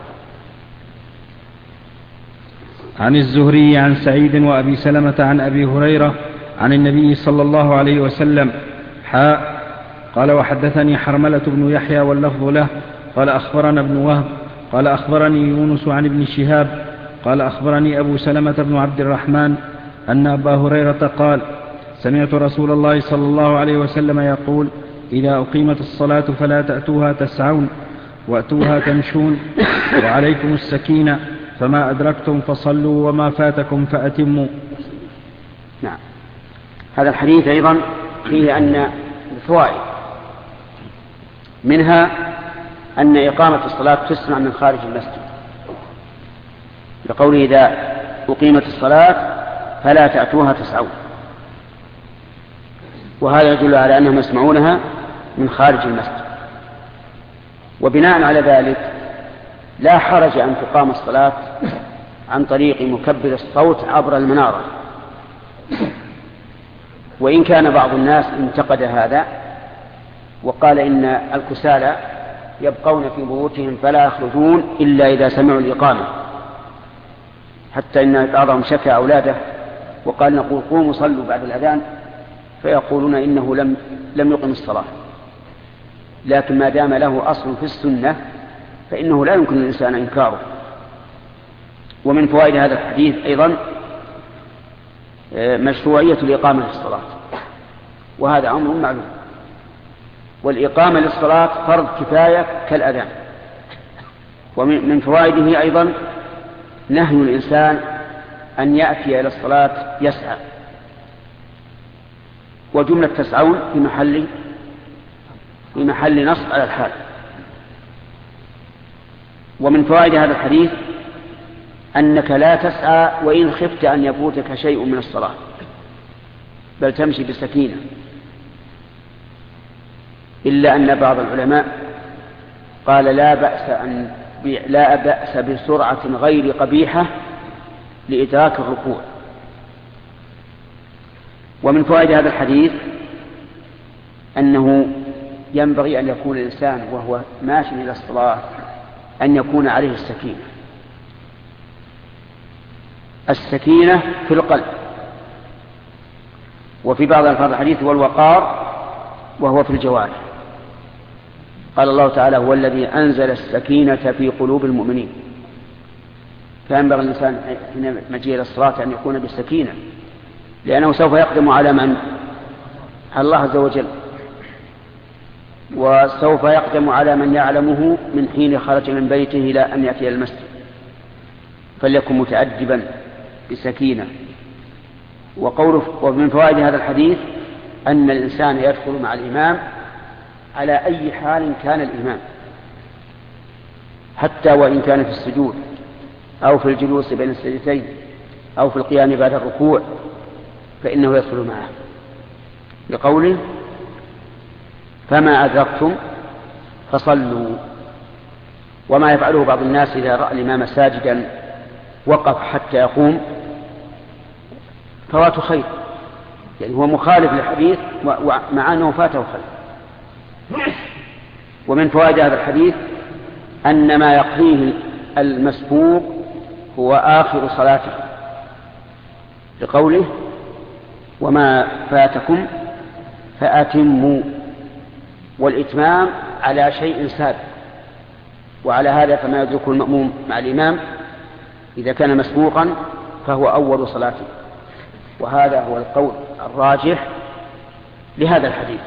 عن الزهري عن سعيد وأبي سلمة عن أبي هريرة عن النبي صلى الله عليه وسلم قال وحدثني حرملة بن يحيى واللفظ له قال أخبرنا ابن وهب قال أخبرني يونس عن ابن شهاب قال أخبرني أبو سلمة بن عبد الرحمن أن أبا هريرة قال سمعت رسول الله صلى الله عليه وسلم يقول إذا أقيمت الصلاة فلا تأتوها تسعون وأتوها تمشون وعليكم السكينة فما أدركتم فصلوا وما فاتكم فأتموا. نعم. هذا الحديث أيضا فيه أن الفوائد منها أن إقامة الصلاة تسمع من خارج المسجد، لقوله إذا أقيمت الصلاة فلا تأتوها تسعون، وهذا يدل على أنهم يسمعونها من خارج المسجد. وبناء على ذلك لا حرج أن تقام الصلاة عن طريق مكبر الصوت عبر المنارة، وإن كان بعض الناس انتقد هذا وقال إن الكسالى يبقون في بيوتهم فلا يخرجون إلا إذا سمعوا الإقامة، حتى إن بعضهم شكى أولاده وقال نقول قوموا صلوا بعد الأذان، فيقولون إنه لم يقم الصلاة. لكن ما دام له أصل في السنة فإنه لا يمكن للإنسان إنكاره. ومن فوائد هذا الحديث أيضا مشروعية الإقامة للصلاة، وهذا أمر معلوم، والإقامة للصلاة فرض كفاية كالأذان. ومن فوائده أيضا نهي الإنسان أن يأتي إلى الصلاة يسعى، وجملة تسعون في محل نصب على الحال. ومن فوائد هذا الحديث أنك لا تسعى وإن خفت أن يفوتك شيء من الصلاة، بل تمشي بسكينة، إلا أن بعض العلماء قال لا بأس بسرعة غير قبيحة لإدراك الركوع. ومن فوائد هذا الحديث أنه ينبغي أن يكون الإنسان وهو ماشي إلى الصلاة أن يكون عليه السكينة في القلب. وفي بعض ألفاظ الحديث والوقار وهو في الجوارح. قال الله تعالى هو الذي أنزل السكينة في قلوب المؤمنين، فينبغي الإنسان حين مجيء إلى الصلاة أن يكون بالسكينة، لأنه سوف يقدم على من؟ على الله عز وجل، وسوف يقدم على من يعلمه من حين خرج من بيته إلى أن يأتي إلى المسجد، فليكن متأدبا بسكينة. ومن فوائد هذا الحديث أن الإنسان يدخل مع الإمام على أي حال كان الإمام، حتى وإن كان في السجود أو في الجلوس بين السجدتين أو في القيام بعد الركوع فإنه يدخل معه، لقوله فما أدركتم فصلوا. وما يفعله بعض الناس إذا رأى الإمام ساجدا وقف حتى يقوم فوات خير، يعني هو مخالف للحديث مع أنه فاته خير. ومن فوائد هذا الحديث أن ما يقضيه المسبوق هو آخر صلاته، لقوله وما فاتكم فأتموا، والإتمام على شيء سابق. وعلى هذا فما يدرك المأموم مع الإمام إذا كان مسبوقا فهو أول صلاته، وهذا هو القول الراجح لهذا الحديث.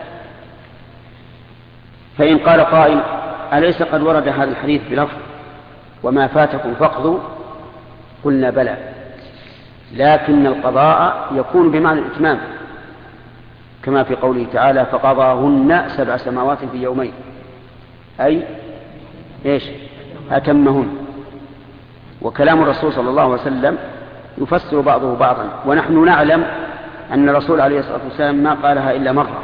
فإن قال قائل أليس قد ورد هذا الحديث بلفظ وما فاتكم فاقضوا؟ قلنا بلى، لكن القضاء يكون بمعنى الإتمام، كما في قوله تعالى فقضاهن 7 سماوات في يومين، أي إيش؟ أتمهن. وكلام الرسول صلى الله عليه وسلم يفسر بعضه بعضا، ونحن نعلم أن الرسول عليه الصلاة والسلام ما قالها إلا مرة،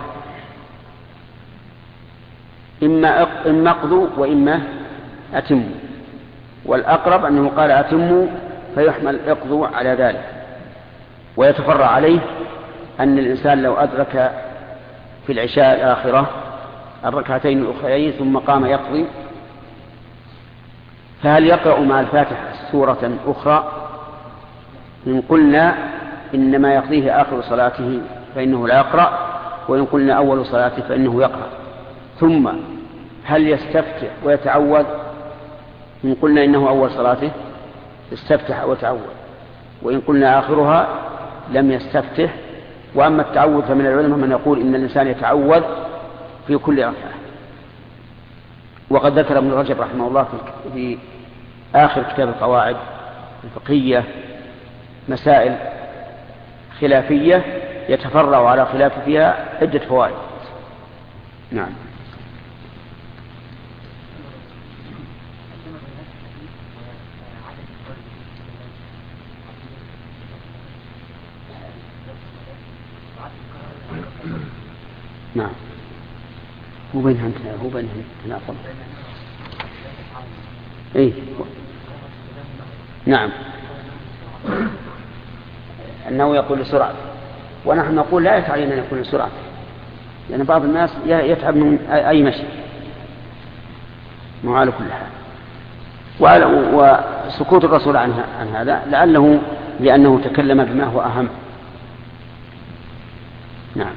إما اقضوا وإما أتموا، والأقرب أنه قال أتموا فيحمل اقضوا على ذلك. ويتفرع عليه أن الإنسان لو أدرك في العشاء الآخرة الركعتين الأخرين ثم قام يقضي، فهل يقرأ مع الفاتحة سورة أخرى؟ إن قلنا إنما يقضيه آخر صلاته فإنه لا يقرأ، وإن قلنا أول صلاته فإنه يقرأ. ثم هل يستفتح ويتعوذ؟ إن قلنا إنه أول صلاته استفتح وتعوذ، وإن قلنا آخرها لم يستفتح. وأما التعوذ فمن العلماء من يقول إن الإنسان يتعوذ في كل ركعة. وقد ذكر ابن رجب رحمه الله في آخر كتاب القواعد الفقهية مسائل خلافية يتفرع على خلاف فيها عدة فوائد. نعم. هو بينها تناقض. إيه نعم، أنه يقول لسرعة، ونحن نقول لا يتعين أن يكون لسرعة، لأن بعض الناس يتعب من أي مشي، مو على كل حال. وسكوت الرسول عن هذا لعله لأنه تكلم بما هو أهم. نعم.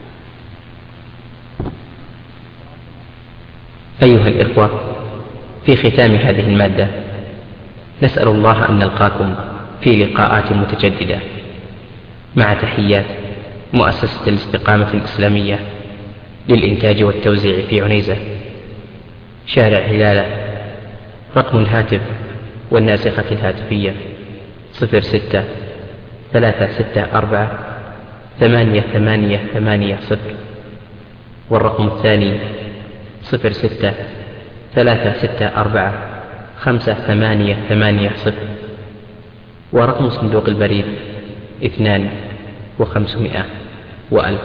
أيها الإخوة، في ختام هذه المادة نسأل الله أن نلقاكم في لقاءات متجددة، مع تحيات مؤسسة الاستقامة الإسلامية للإنتاج والتوزيع في عنيزة، شارع هلالة. رقم الهاتف والناسخة الهاتفية 06-364-8880، والرقم الثاني 06-364-5880، ورقم صندوق البريد 2 و500 و1000.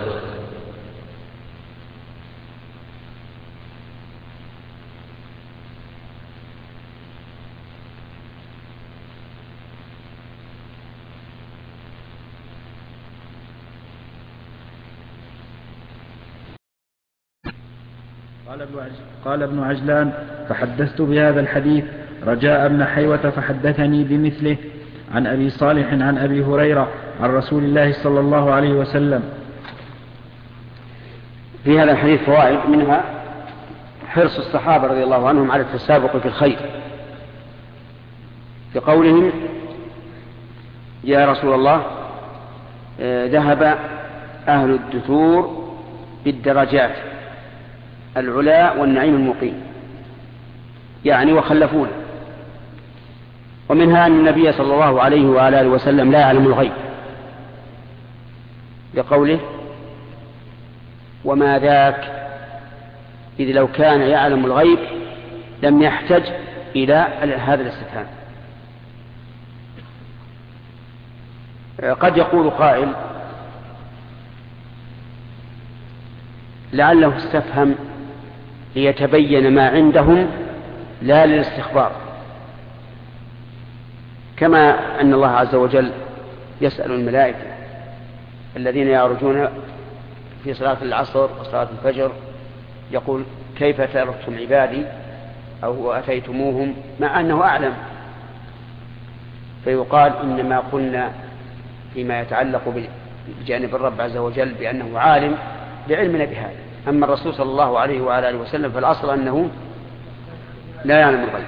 قال ابن عجلان: فحدثت بهذا الحديث رجاء بن حيوة فحدثني بمثله عن أبي صالح عن أبي هريرة عن رسول الله صلى الله عليه وسلم. في هذا الحديث فوائد، منها حرص الصحابة رضي الله عنهم على التسابق في الخير، بقولهم: يا رسول الله، ذهب أهل الدثور بالدرجات العلا والنعيم المقيم، يعني وخلفونا. ومنها أن النبي صلى الله عليه وآله وسلم لا يعلم الغيب، بقوله: وما ذاك، إذ لو كان يعلم الغيب لم يحتج إلى هذا الاستفهام. قد يقول قائل: لعله استفهم ليتبين ما عندهم لا للاستخبار، كما أن الله عز وجل يسأل الملائكة الذين يعرجون في صلاة العصر وصلاة الفجر، يقول: كيف تركتم عبادي أو أتيتموهم، مع أنه أعلم. فيقال: إنما قلنا فيما يتعلق بجانب الرب عز وجل بأنه عالم لعلمنا بهذا. أما الرسول صلى الله عليه وآله وسلم فالأصل أنه لا يعلم الغيب.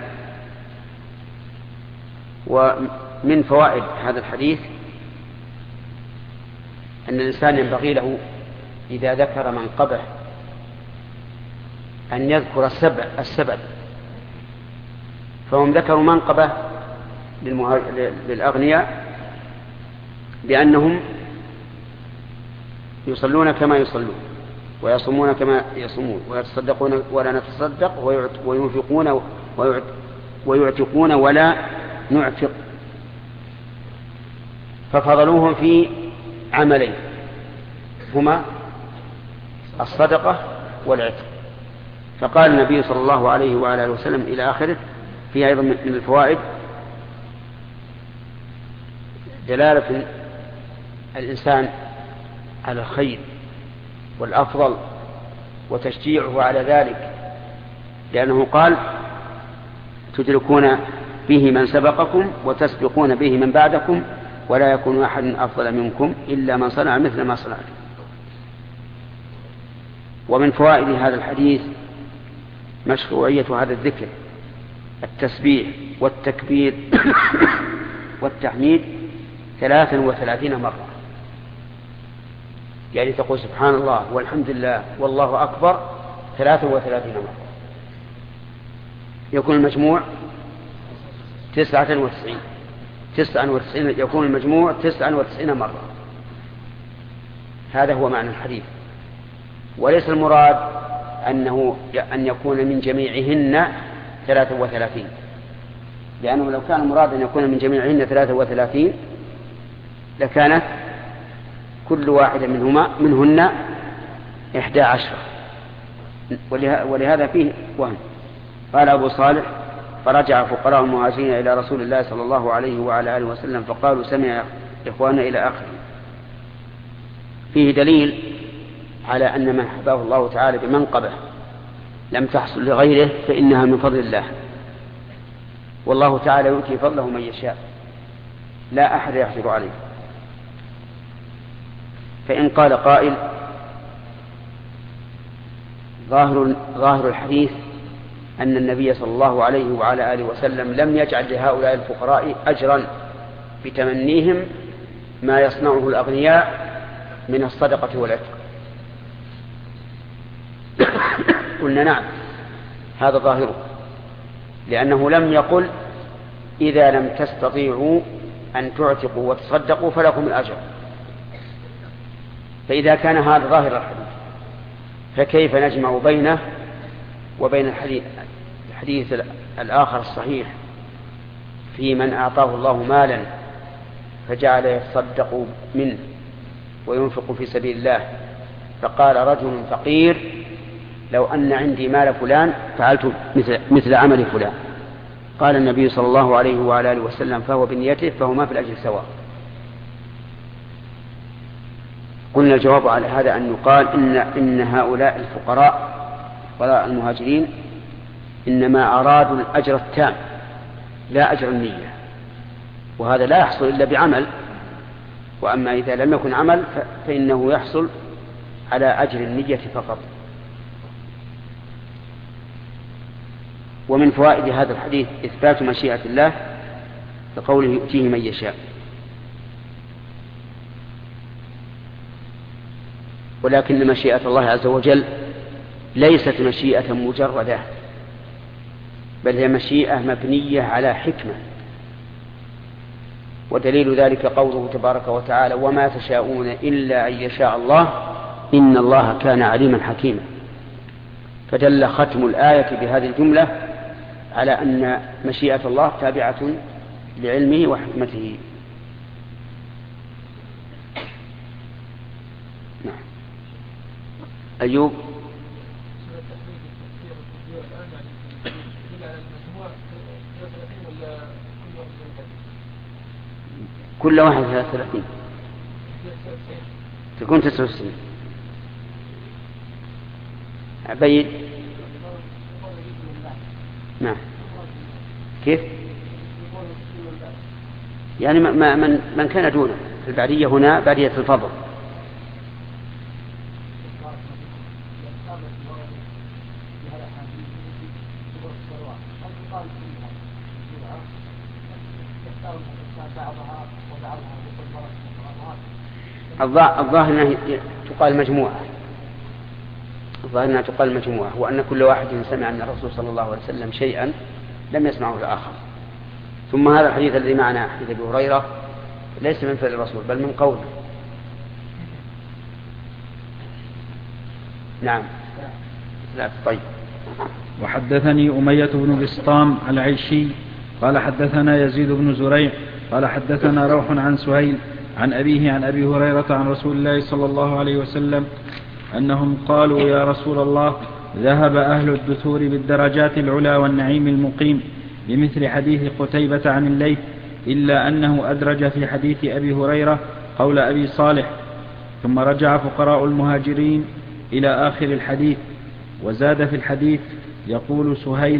ومن فوائد هذا الحديث أن الإنسان ينبغي له إذا ذكر منقبه أن يذكر السبب. فهم ذكروا منقبة للأغنياء بأنهم يصلون كما يصلون، ويصومون كما يصومون، ويتصدقون ولا نتصدق، وينفقون ويعتقون ولا نعتق. ففضلوهم في عملين هما الصدقة والعتق. فقال النبي صلى الله عليه وآله وسلم إلى آخره: فيها أيضا من الفوائد دلالة الإنسان على الخير والأفضل وتشجيعه على ذلك، لأنه قال: تدركون به من سبقكم وتسبقون به من بعدكم ولا يكون أحد أفضل منكم إلا من صنع مثل ما صنعتم. ومن فوائد هذا الحديث مشروعية هذا الذكر، التسبيح والتكبير والتحميد 33 مرة، يعني تقول سبحان الله والحمد لله والله أكبر 33 مرة، يكون المجموع 99 يكون المجموع 99 مرة. هذا هو معنى الحديث، وليس المراد أن يكون من جميعهن 33، لأنه لو كان مراد أن يكون من جميعهن 33 لكانت كل واحدة منهن 11، ولهذا فيه وهم. قال أبو صالح: فرجع فقراء المهاجرين إلى رسول الله صلى الله عليه وعلى آله وسلم فقالوا: سمع إخواننا إلى آخره. فيه دليل على أن من حباه الله تعالى بمنقبة لم تحصل لغيره فإنها من فضل الله، والله تعالى يؤتي فضله من يشاء، لا أحد يحجر عليه. فإن قال قائل: ظاهر الحديث أن النبي صلى الله عليه وعلى آله وسلم لم يجعل لهؤلاء الفقراء أجرا بتمنيهم ما يصنعه الأغنياء من الصدقة والعتق. قلنا نعم، هذا ظاهره، لأنه لم يقل: إذا لم تستطيعوا أن تعتقوا وتصدقوا فلكم الأجر. فإذا كان هذا ظاهر الحديث فكيف نجمع بينه وبين الحديث الآخر الصحيح في من أعطاه الله مالا فجعل يتصدق منه وينفق في سبيل الله، فقال رجل فقير: لو أن عندي مال فلان فعلت مثل عمل فلان. قال النبي صلى الله عليه وعلى آله وسلم: فهو بنيته، فهما في الأجر سواء. قلنا الجواب على هذا أن يقال إن هؤلاء الفقراء فقراء المهاجرين إنما أرادوا الأجر التام لا أجر النية، وهذا لا يحصل إلا بعمل، وأما إذا لم يكن عمل فإنه يحصل على أجر النية فقط. ومن فوائد هذا الحديث إثبات مشيئة الله بقوله: يؤتيه من يشاء. ولكن مشيئة الله عز وجل ليست مشيئة مجردة، بل هي مشيئة مبنية على حكمة، ودليل ذلك قوله تبارك وتعالى: وما تشاءون إلا أن يشاء الله إن الله كان عليما حكيما. فدل ختم الآية بهذه الجملة على أن مشيئة الله تابعة لعلمه وحكمته. نعم. أيوب. كل واحد 33 تكون 69. عبيد. نعم. كيف؟ يعني من كان دونه. البعدية هنا بعدية الفضل. الظاهر أنها تقال مجموعة. الظاهر أنها تقال مجموعة، وأن كل واحد سمع من الرسول صلى الله عليه وسلم شيئا لم يسمعه الآخر. ثم هذا الحديث الذي معنا حديث أبي هريرة ليس من فعل الرسول بل من قوله. نعم. لا. طيب. وحدثني أمية بن بسطام العيشي قال حدثنا يزيد بن زريع قال حدثنا روح عن سهيل عن أبيه عن أبي هريرة عن رسول الله صلى الله عليه وسلم أنهم قالوا: يا رسول الله، ذهب أهل الدثور بالدرجات العلا والنعيم المقيم بمثل حديث قتيبة عن الليث، إلا أنه أدرج في حديث أبي هريرة قول أبي صالح. ثم رجع فقراء المهاجرين إلى آخر الحديث، وزاد في الحديث: يقول سهيل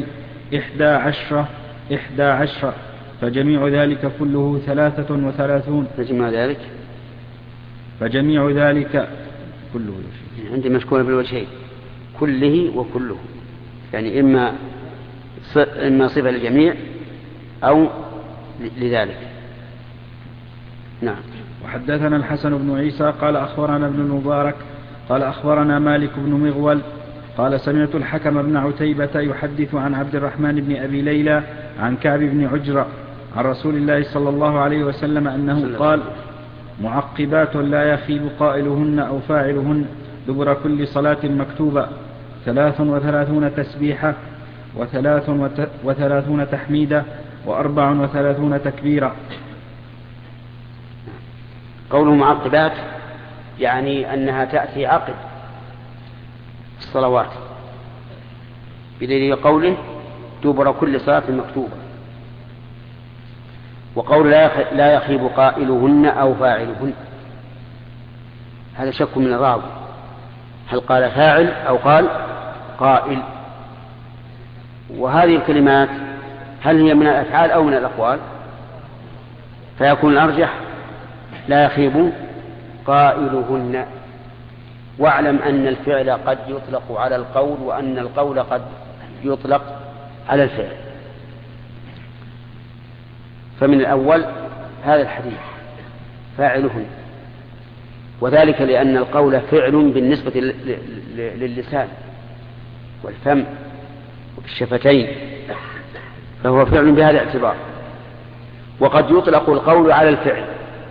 11 فجميع ذلك كله 33. فجميع ذلك كله عندي مشكورة بالوجهين، كله وكله، يعني إما صفة للجميع أو لذلك. نعم. وحدثنا الحسن بن عيسى قال أخبرنا ابن المبارك قال أخبرنا مالك بن مغول قال سمعت الحكم بن عتيبة يحدث عن عبد الرحمن بن أبي ليلى عن كعب بن عجرة عن رسول الله صلى الله عليه وسلم أنه قال: معقبات لا يخيب قائلهن أو فاعلهن دبر كل صلاة مكتوبة 33 تسبيحة 33 تحميدة 34 تكبيرة. قوله معقبات يعني أنها تأتي عقب الصلوات، بدليل قوله دبر كل صلاة مكتوبة. وقول لا يخيب قائلهن أو فاعلهن، هذا شك من الراوي، هل قال فاعل أو قال قائل؟ وهذه الكلمات هل هي من الأفعال أو من الأقوال؟ فيكون الأرجح لا يخيب قائلهن. واعلم أن الفعل قد يطلق على القول، وأن القول قد يطلق على الفعل. فمن الأول هذا الحديث فاعلهن، وذلك لأن القول فعل بالنسبة للسان والفم والشفتين، فهو فعل بهذا الاعتبار. وقد يطلق القول على الفعل،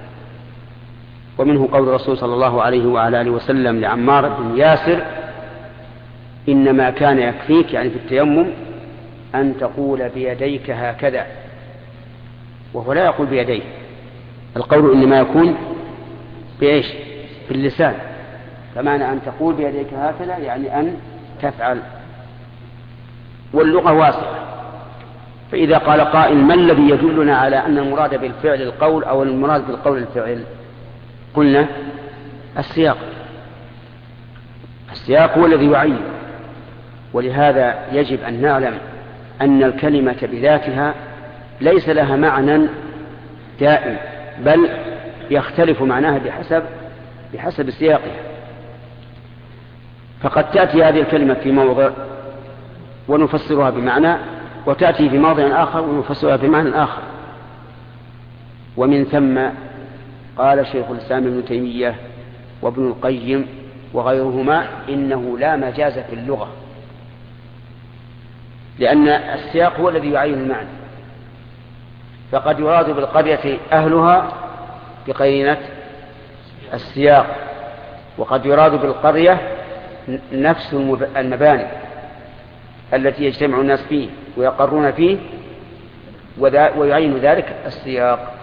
ومنه قول الرسول صلى الله عليه وعلى آله وسلم لعمار بن ياسر: إنما كان يكفيك، يعني في التيمم، أن تقول بيديك هكذا، وهو لا يقول بيديه. القول إنما يكون بإيش؟ باللسان. فمعنى أن تقول بيديك هكذا يعني أن تفعل. واللغة واسعة، فإذا قال قائل: ما الذي يدلنا على أن المراد بالفعل القول أو المراد بالقول الفعل؟ قلنا السياق هو الذي يعين. ولهذا يجب أن نعلم أن الكلمة بذاتها ليس لها معنى دائم، بل يختلف معناها بحسب سياقها. فقد تأتي هذه الكلمة في موضع ونفسرها بمعنى، وتأتي في موضع آخر ونفسرها بمعنى آخر. ومن ثم قال شيخ الإسلام ابن تيمية وابن القيم وغيرهما: إنه لا مجاز في اللغة، لأن السياق هو الذي يعين المعنى. فقد يراد بالقرية أهلها بقرينة السياق، وقد يراد بالقرية نفس المباني التي يجتمع الناس فيه ويقرون فيه، ويعين ذلك السياق.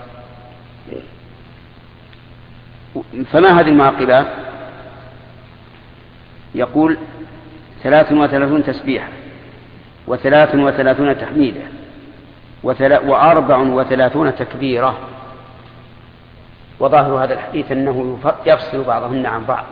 فما هذه المعقبات؟ يقول: 33 تسبيحة، 33 تحميدة، 34 تكبيرة. وظاهر هذا الحديث أنه يفصل بعضهن عن بعض،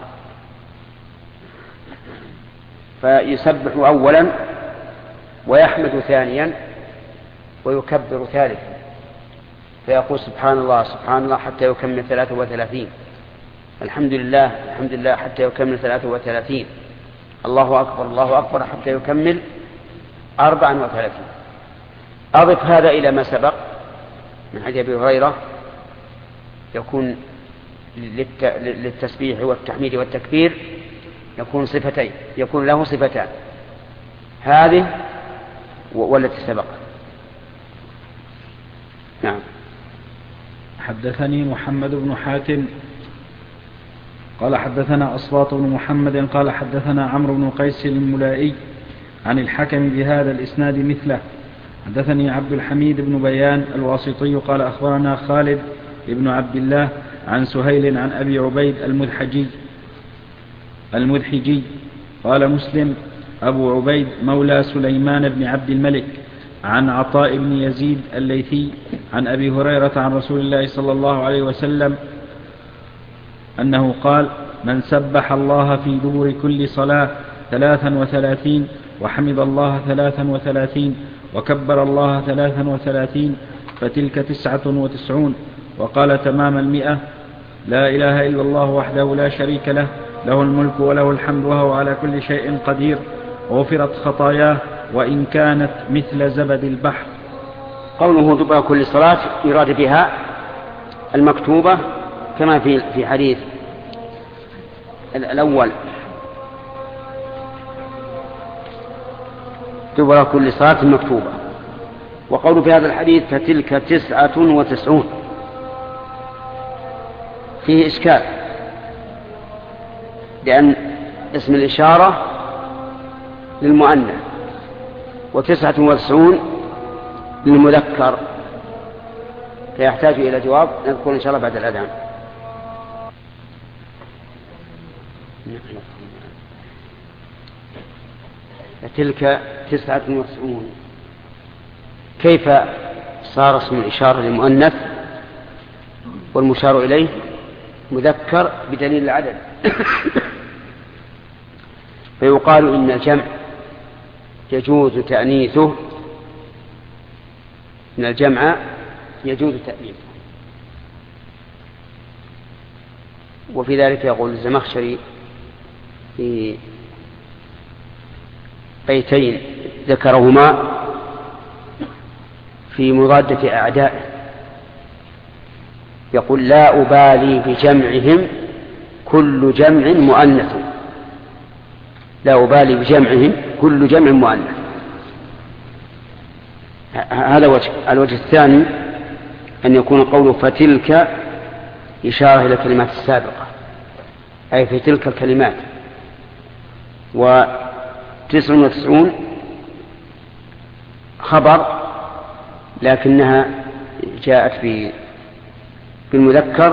فيسبح أولا ويحمد ثانيا ويكبر ثالثا، فيقول: سبحان الله سبحان الله حتى يكمل 33، الحمد لله الحمد لله حتى يكمل 33، الله أكبر الله أكبر حتى يكمل 34. أضف هذا إلى ما سبق من حديث أبي هريرة، يكون للتسبيح والتحميد والتكبير يكون صفتين، يكون له صفتان، هذه والتي سبق. نعم. حدثني محمد بن حاتم قال حدثنا أصباط بن محمد قال حدثنا عمرو بن قيس الملائي عن الحكم بهذا الإسناد مثله. حدثني عبد الحميد بن بيان الواسطي قال أخبرنا خالد بن عبد الله عن سهيل عن أبي عبيد المدحجي قال مسلم: أبو عبيد مولى سليمان بن عبد الملك عن عطاء بن يزيد الليثي عن أبي هريرة عن رسول الله صلى الله عليه وسلم أنه قال: من سبح الله في دبر كل صلاة 33 وحمد الله 33 وكبر الله 33 فتلك 99. وقال تمام 100: لا إله إلا الله وحده لا شريك له، له الملك وله الحمد وهو على كل شيء قدير، غفرت خطاياه وإن كانت مثل زبد البحر. قوله دبر كل صلاة يراد بها المكتوبة، كما في حديث الأول: دبر كل صلاة مكتوبة. وقوله في هذا الحديث فتلك 99 فيه إشكال، لأن اسم الإشارة للمؤنث و99 للمذكر، فيحتاج إلى جواب نذكر إن شاء الله بعد الأذان. فتلك 99. كيف صار اسم الإشارة للمؤنث والمشار إليه مذكر بدليل العدد؟ فيقال إن الجمع يجوز تأنيثه، إن الجمع يجوز تأنيثه. وفي ذلك يقول الزمخشري في بيتين ذكرهما في مضادة أعدائه، يقول: لا أبالي بجمعهم كل جمع مؤنث. لا أبالي بجمعهم كل جمع مؤنث. هذا وجه. الوجه الثاني أن يكون قوله فتلك إشارة إلى الكلمات السابقة، أي في تلك الكلمات. 99 خبر، لكنها جاءت بالمذكر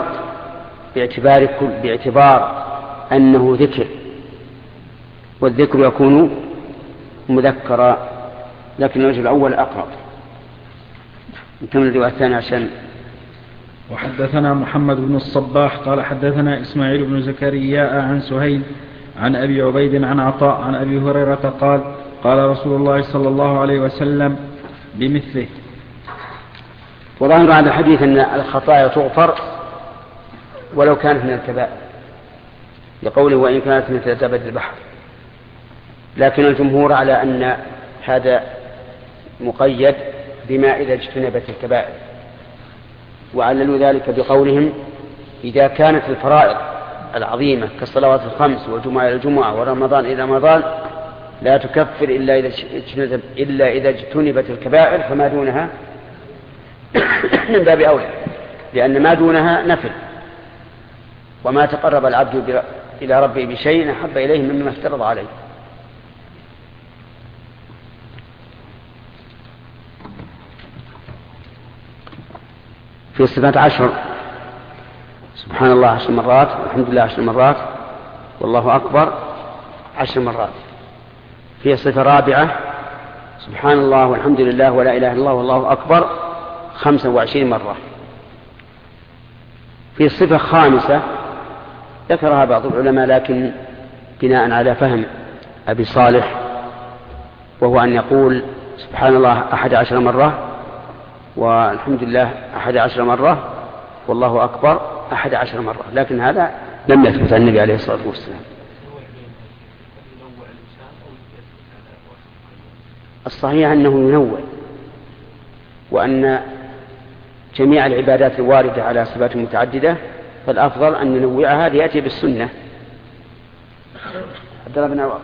باعتبار أنه ذكر، والذكر يكون مذكرا، لكن الوجه الأول أقرب. نكمل الرواية الثانية عشان. وحدثنا محمد بن الصباح قال حدثنا إسماعيل بن زكريا عن سهيل عن أبي عبيد عن عطاء عن أبي هريرة قال: قال رسول الله صلى الله عليه وسلم بمثله. وظاهر هذا الحديث أن الخطايا تغفر ولو كانت من الكبائر، لقوله: وإن كانت مثل زبد البحر. لكن الجمهور على أن هذا مقيد بما إذا اجتنبت الكبائر، وعللوا ذلك بقولهم: إذا كانت الفرائض العظيمة كالصلوات الخمس والجمعة إلى الجمعة ورمضان إلى رمضان لا تكفر إلا إذا اجتنبت الكبائر، فما دونها من باب أولى، لأن ما دونها نفل، وما تقرب العبد إلى ربه بشيء أحب إليه مما افترض عليه. في الصفات 10: سبحان الله 10 مرات، والحمد لله 10 مرات، والله أكبر 10 مرات. في صفة رابعة: سبحان الله والحمد لله ولا إله إلا الله والله أكبر 25 مرة. في صفة خامسة ذكرها بعض العلماء لكن بناء على فهم أبي صالح، وهو أن يقول سبحان الله 11 مرة، والحمد لله 11 مرة، والله أكبر 11 مرة. لكن هذا لم يثبت عن النبي عليه الصلاة والسلام. الصحيح أنه ينوع، وأن جميع العبادات الواردة على صفات متعددة فالأفضل أن ننوعها ليأتي بالسنة. عبد الله بن عوض.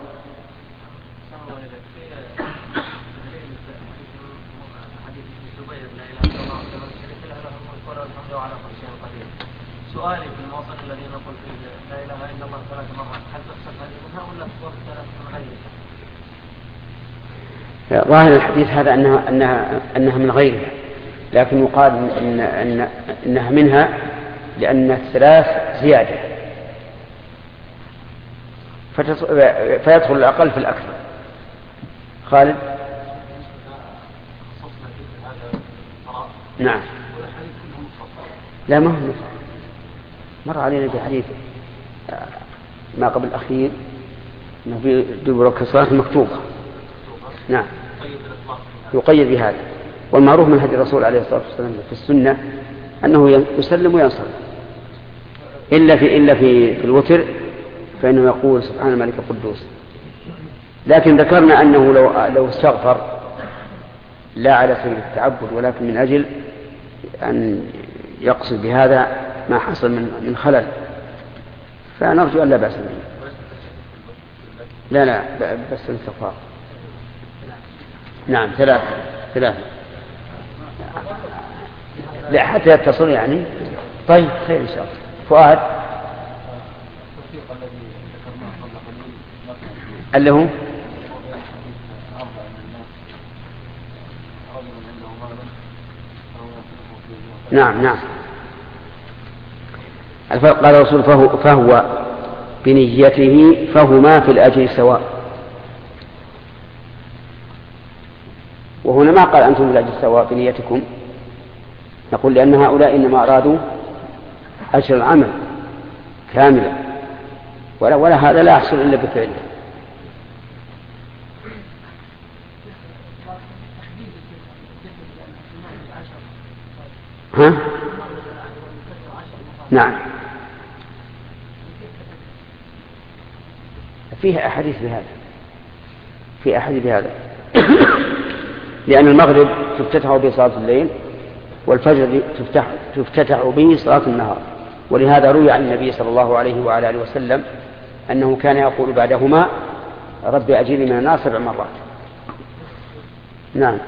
سؤالي في الموطن الذي نقول فيه لا إله إلا الله 3 مرات، هل تحسب هذه منها ولا تقول 3 من غيرها؟ ظاهر الحديث هذا أنها من غيرها، لكن يقال إنها منها لأن 3 زيادة، فيدخل الأقل في الأكثر. خالد. نعم. لا ما هو مر علينا بحديث ما قبل الأخير أنه في دبر الصلاة مكتوبة. نعم يقيد بهذا. والمعروف من هدي الرسول عليه الصلاة والسلام في السنة أنه يسلم وينصرف، إلا في الوتر فإنه يقول سبحان الملك القدوس. لكن ذكرنا أنه لو استغفر لا على سبيل التعبد ولكن من أجل أن يقصد بهذا ما حصل من خلل، فنرجو أن لا بأس به. لا بس الاستغفار. نعم 3 لا حتى يتصل يعني. طيب خير إن شاء الله. فؤاد اللي هو نعم الفرق. قال الرسول فهو بنيته فهما في الأجر سواء. وهنا ما قال أنتم لا سواء في نيتكم، نقول لأن هؤلاء إنما أرادوا أجر العمل كاملا، ولا هذا لا يحصل إلا بفعله. ها؟ نعم، فيها أحاديث بهذا، في أحاديث بهذا لأن المغرب تفتتح به صلاة الليل، والفجر تفتتح به صلاة النهار، ولهذا روي عن النبي صلى الله عليه وعلى آله وسلم أنه كان يقول بعدهما رب أجيرني من النار 7 مرات. نعم.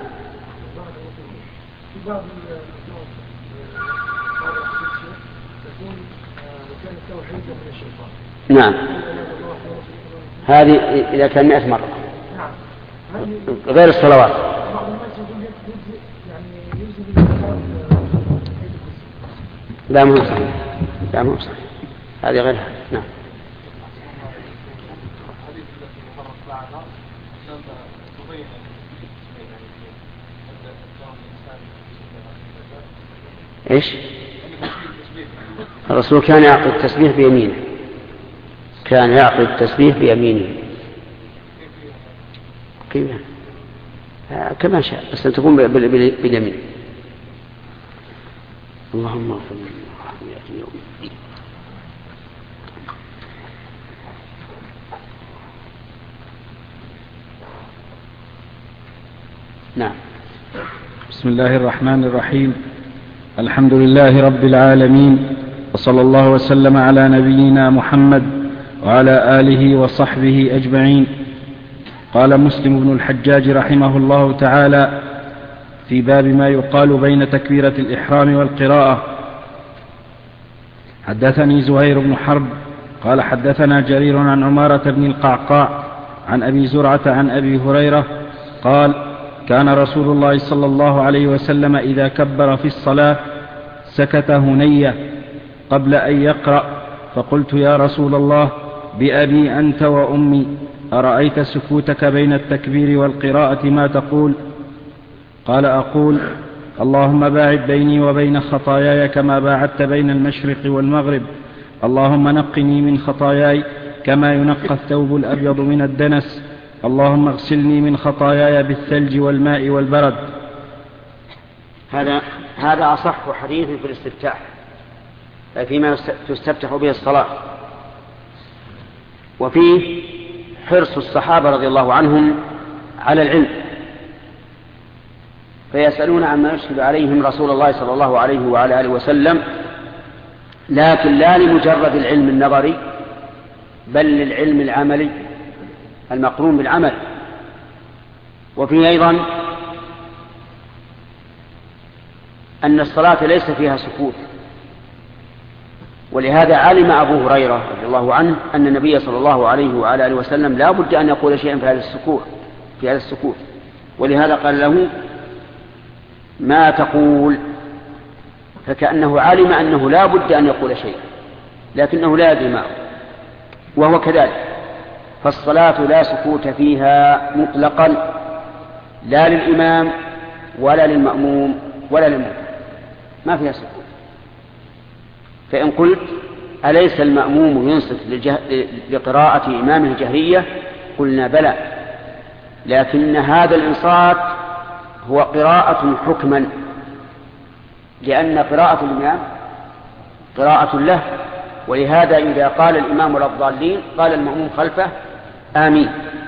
نعم، هذه إذا كان 100 مرة غير الصلوات. لا مو صحيح، لا مو صحيح، هذه غيرها. نعم. إيش؟ الرسول كان يعقد التسبيح بيمينه، كان يعقد التسبيح بيمينه كيف؟ كما شاء، بس أن تكون باليمين. اللهم اغفر لي يوم الدين. نعم. بسم الله الرحمن الرحيم. الحمد لله رب العالمين، وصلى الله وسلم على نبينا محمد وعلى آله وصحبه أجمعين. قال مسلم بن الحجاج رحمه الله تعالى في باب ما يقال بين تكبيرة الإحرام والقراءة: حدثني زهير بن حرب قال حدثنا جرير عن عمارة بن القعقاع عن أبي زرعة عن أبي هريرة قال: كان رسول الله صلى الله عليه وسلم إذا كبر في الصلاة سكت هنية قبل أن يقرأ، فقلت: يا رسول الله، بأبي أنت وأمي، أرأيت سكوتك بين التكبير والقراءة ما تقول؟ قال: أقول: اللهم باعد بيني وبين خطاياي كما باعدت بين المشرق والمغرب، اللهم نقني من خطاياي كما ينقى الثوب الأبيض من الدنس، اللهم اغسلني من خطاياي بالثلج والماء والبرد. هذا أصح حديث في الاستفتاح، فيما تستفتح به الصلاة، وفيه حرص الصحابة رضي الله عنهم على العلم، فيسألون عما يشكل عليهم رسول الله صلى الله عليه وعلى آله وسلم، لكن لا لمجرد العلم النظري، بل للعلم العملي المقرون بالعمل. وفيه أيضا أن الصلاة ليس فيها سكوت، ولهذا علم أبو هريرة رضي الله عنه أن النبي صلى الله عليه وعلى آله وسلم لا بد أن يقول شيئا في هذا السكوت، ولهذا قال له: ما تقول؟ فكأنه علم أنه لا بد أن يقول شيئا، لكنه لا يدري ما هو، وهو كذلك. فالصلاة لا سكوت فيها مطلقا، لا للإمام ولا للمأموم ولا للمؤمن، ما فيها سكوت. فإن قلت: أليس المأموم ينصت لقراءة إمامه الجهرية؟ قلنا: بلى، لكن هذا الإنصات هو قراءة حكما، لأن قراءة الإمام قراءة له، ولهذا إذا قال الإمام ولا الضالين قال المأموم خلفه: آمين.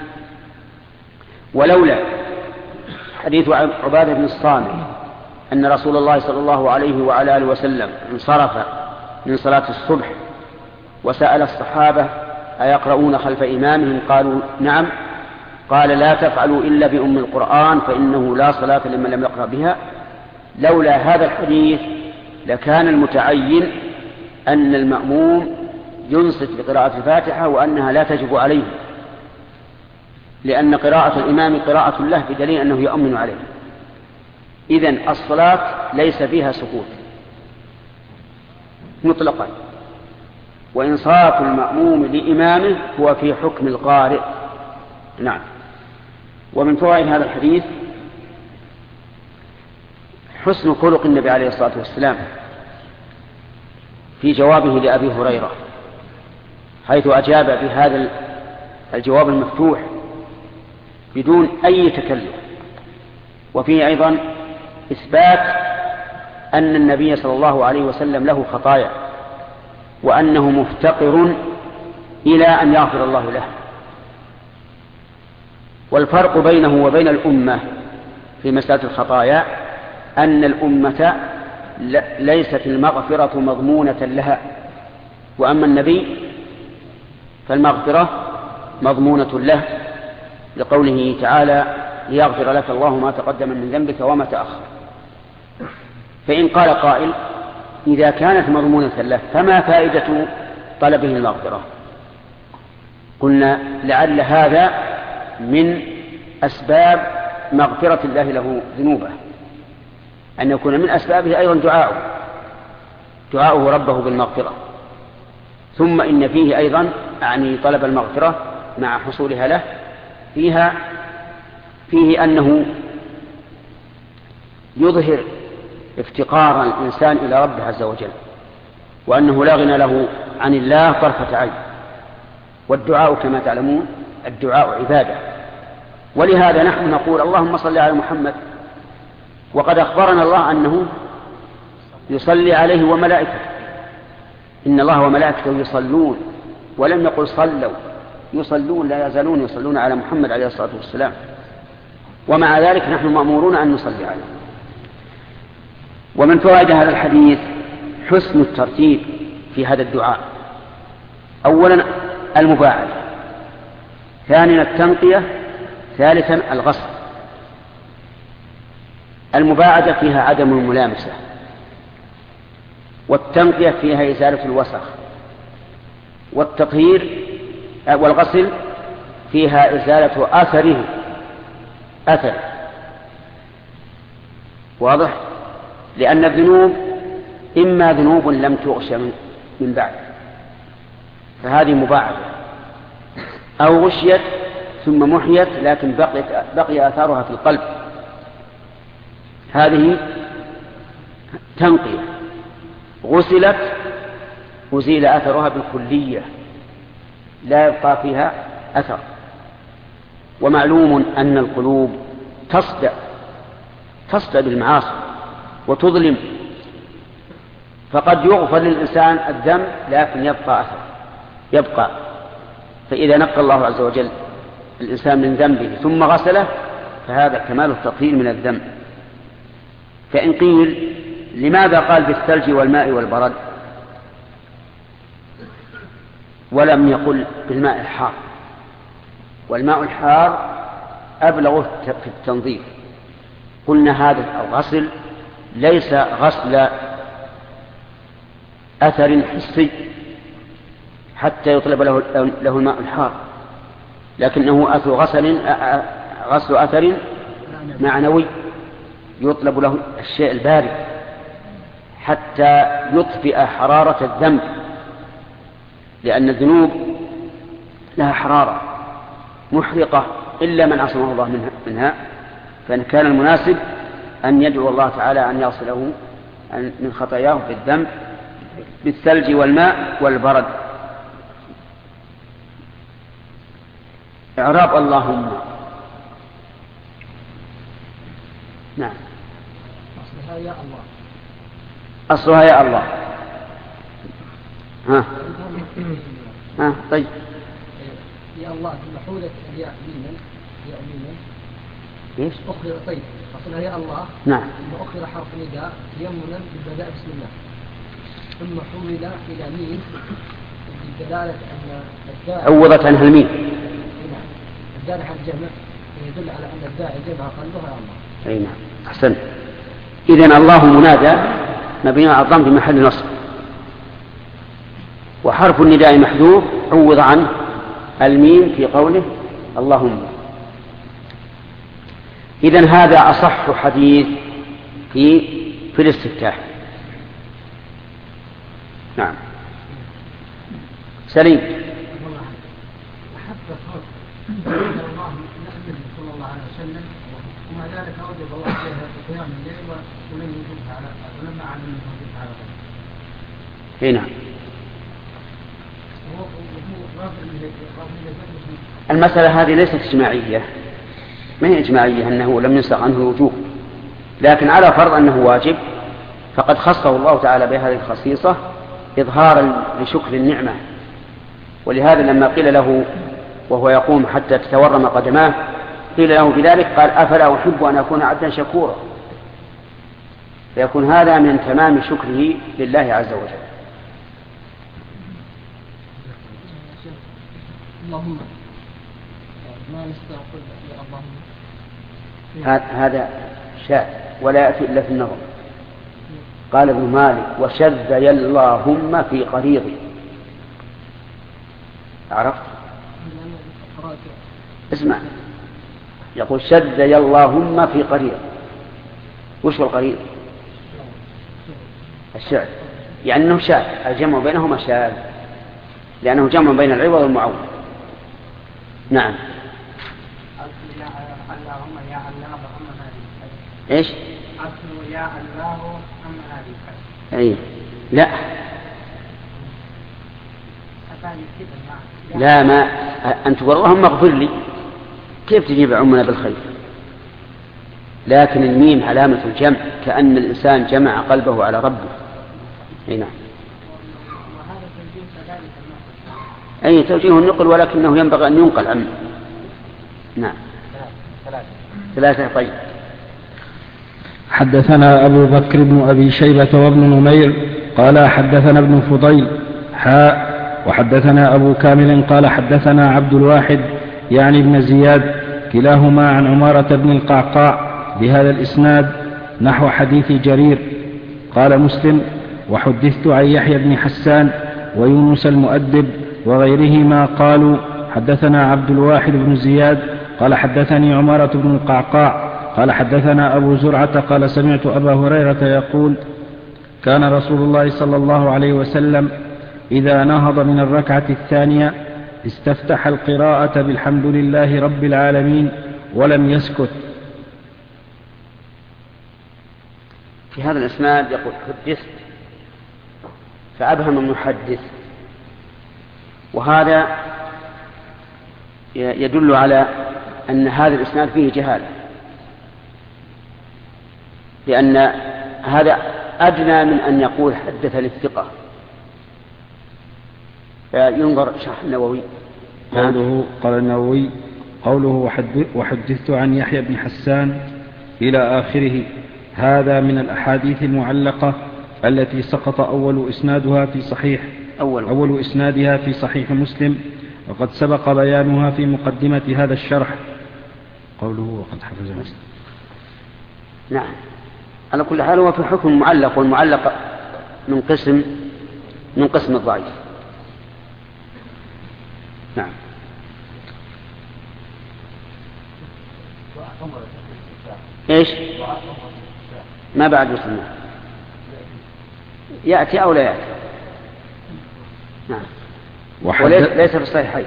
ولولا حديث عبادة بن الصامت أن رسول الله صلى الله عليه وعلى آله وسلم انصرف من صلاة الصبح وسأل الصحابة: أيقرؤون خلف إمامهم؟ قالوا: نعم. قال: لا تفعلوا إلا بأم القرآن فإنه لا صلاة لمن لم يقرأ بها. لولا هذا الحديث لكان المتعين أن المأموم ينصت بقراءة الفاتحة وأنها لا تجب عليه، لأن قراءة الإمام قراءة له بدليل أنه يؤمن عليه. إذن الصلاة ليس فيها سكوت مطلقا، وإنصات المأموم لإمامه هو في حكم القارئ. نعم. ومن فوائد هذا الحديث حسن خلق النبي عليه الصلاة والسلام في جوابه لأبي هريرة، حيث أجاب بهذا الجواب المفتوح بدون أي تكلف. وفيه أيضا إثبات أن النبي صلى الله عليه وسلم له خطايا، وأنه مفتقر إلى أن يغفر الله له. والفرق بينه وبين الأمة في مسألة الخطايا أن الأمة ليست المغفرة مضمونة لها، وأما النبي فالمغفرة مضمونة له، لقوله تعالى: ليغفر لك الله ما تقدم من ذنبك وما تأخر. فإن قال قائل: إذا كانت مضمونة له فما فائدة طلبه المغفرة؟ قلنا: لعل هذا من أسباب مغفرة الله له ذنوبه، أن يكون من أسبابه أيضا دعاؤه ربه بالمغفرة. ثم إن فيه أيضا طلب المغفرة مع حصولها له فيه أنه يظهر افتقار الإنسان إلى ربه عز وجل، وأنه لا غنى له عن الله طرفة عين. والدعاء كما تعلمون الدعاء عبادة، ولهذا نحن نقول: اللهم صل على محمد، وقد أخبرنا الله أنه يصلي عليه وملائكته، إن الله وملائكته يصلون، ولم يقل صلوا، يصلون، لا يزالون يصلون على محمد عليه الصلاة والسلام. ومع ذلك نحن مأمورون أن نصلي عليه. ومن فوائد هذا الحديث حسن الترتيب في هذا الدعاء: أولا المباعدة، ثانيا التنقية، ثالثا الغسل. المباعدة فيها عدم الملامسة، والتنقية فيها إزالة الوسخ، والتطهير والغسل فيها إزالة أثر. واضح؟ لأن الذنوب إما ذنوب لم تغش من بعد، فهذه مباعدة، أو غشيت ثم محيت لكن بقي آثارها في القلب، هذه تنقية. غسلت أزيل أثرها بالكلية، لا يبقى فيها أثر. ومعلوم أن القلوب تصدأ بالمعاصي وتظلم، فقد يغفر للإنسان الذنب لكن يبقى أثر، يبقى. فإذا نقى الله عز وجل الإنسان من ذنبه ثم غسله فهذا كمال التطهير من الذنب. فإن قيل: لماذا قال بالثلج والماء والبرد ولم يقل بالماء الحار؟ والماء الحار أبلغ في التنظيف. قلنا هذا الغسل ليس غسل أثر حسي حتى يطلب له الماء الحار، لكنه غسل أثر معنوي، يطلب له الشيء البارد حتى يطفئ حرارة الذنب، لأن الذنوب لها حرارة محرقة إلا من عصمه الله منها. فكان المناسب أن يدعو الله تعالى أن يغسله من خطاياه في الذنب بالثلج والماء والبرد. إعراب اللهم. نعم، أصلها يا الله. أصلها يا الله. طيب. يا الله محولة الياء ميما، ياء ميما. ايش؟ أخر طيب أصلها يا الله. نعم. ثم أخر حرف نداء يمنا بالبداء بسم الله، ثم حول إلى ميم بدلالة أن الداعي عوضت عنها الميم. الداعي على الجمع يدل على أن الداعي جمع قلبها يا الله. أي نعم، أحسنت. إذن الله منادى مبني على الضم بمحل نصب، وحرف النداء محذوف عوض عنه الميم في قوله اللهم. إذن هذا أصح حديث في الاستفتاح. نعم. سليم. أحب الله صلى الله عليه وسلم ومع ذلك أوجب الله عليها قيام الليل ولم يوجبها على ولما علم أنه يوجبها على غيره. اي نعم. المسألة هذه ليست اجتماعية، ما هي اجتماعية أنه لم ينسخ عنه الوجوب، لكن على فرض أنه واجب فقد خصه الله تعالى بهذه الخصيصة إظهارا لشكر النعمة. ولهذا لما قيل له وهو يقوم حتى تتورم قدماه قيل له بذلك قال أفلا أحب أن أكون عبدا شكورا، فيكون هذا من تمام شكره لله عز وجل. اللهم ما نستغفر اللهم هذا شاذ ولا يأتي إلا في النظر. قال ابن مالك وشذ اللهم في قريضي. عرفت؟ اسمع، يقول شذ اللهم في قريض. وش هو القريض؟ الشعر، يعني أنه شاذ، الجمع بينهما شاذ لأنه جمع بين العوض والمعوض. نعم. اللهم يا الله أم هذه ايش؟ أصل يا الله أم هذه اي لا لا ما أنت تقول اللهم اغفر لي، كيف تجيب عمنا بالخير؟ لكن الميم علامة الجمع، كأن الإنسان جمع قلبه على ربه. اي نعم. أي توجيه النقل، ولكنه ينبغي أن ينقل عنه. نعم. ثلاثة. طيب. حدثنا أبو بكر بن أبي شيبة وابن نمير قال حدثنا ابن فضيل وحدثنا أبو كامل قال حدثنا عبد الواحد يعني ابن زياد كلاهما عن عمارة بن القعقاع بهذا الإسناد نحو حديث جرير. قال مسلم وحدثت عن يحيى بن حسان ويونس المؤدب وغيرهما قالوا حدثنا عبد الواحد بن زياد قال حدثني عمارة بن القعقاع قال حدثنا أبو زرعة قال سمعت أبا هريرة يقول كان رسول الله صلى الله عليه وسلم إذا نهض من الركعة الثانية استفتح القراءة بالحمد لله رب العالمين ولم يسكت. في هذا الإسناد يقول حدثت، فأبهم المحدث، وهذا يدل على أن هذا الإسناد فيه جهالة، لأن هذا أدنى من أن يقول حدث للثقة. ينظر شرح النووي. قال النووي قوله وحدثت عن يحيى بن حسان إلى آخره، هذا من الأحاديث المعلقة التي سقط أول إسنادها في صحيح مسلم، وقد سبق بيانها في مقدمة هذا الشرح. قوله وقد حفظ مسلم. نعم. على كل حال هو في حكم معلق، والمعلق من قسم الضعيف. نعم. ايش؟ ما بعد مسلم يأتي أو لا يأتي. نعم. وليس في الصحيحين،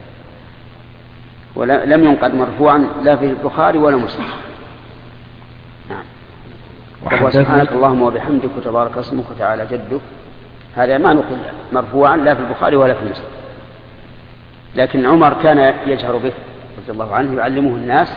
ولم ينقل مرفوعا لا في البخاري ولا مسلم. نعم. سبحانك اللهم وبحمدك وتبارك اسمك وتعالى جدك، هذا ما نقل مرفوعا لا في البخاري ولا في مسلم، لكن عمر كان يجهر به رضي الله عنه يعلمه الناس،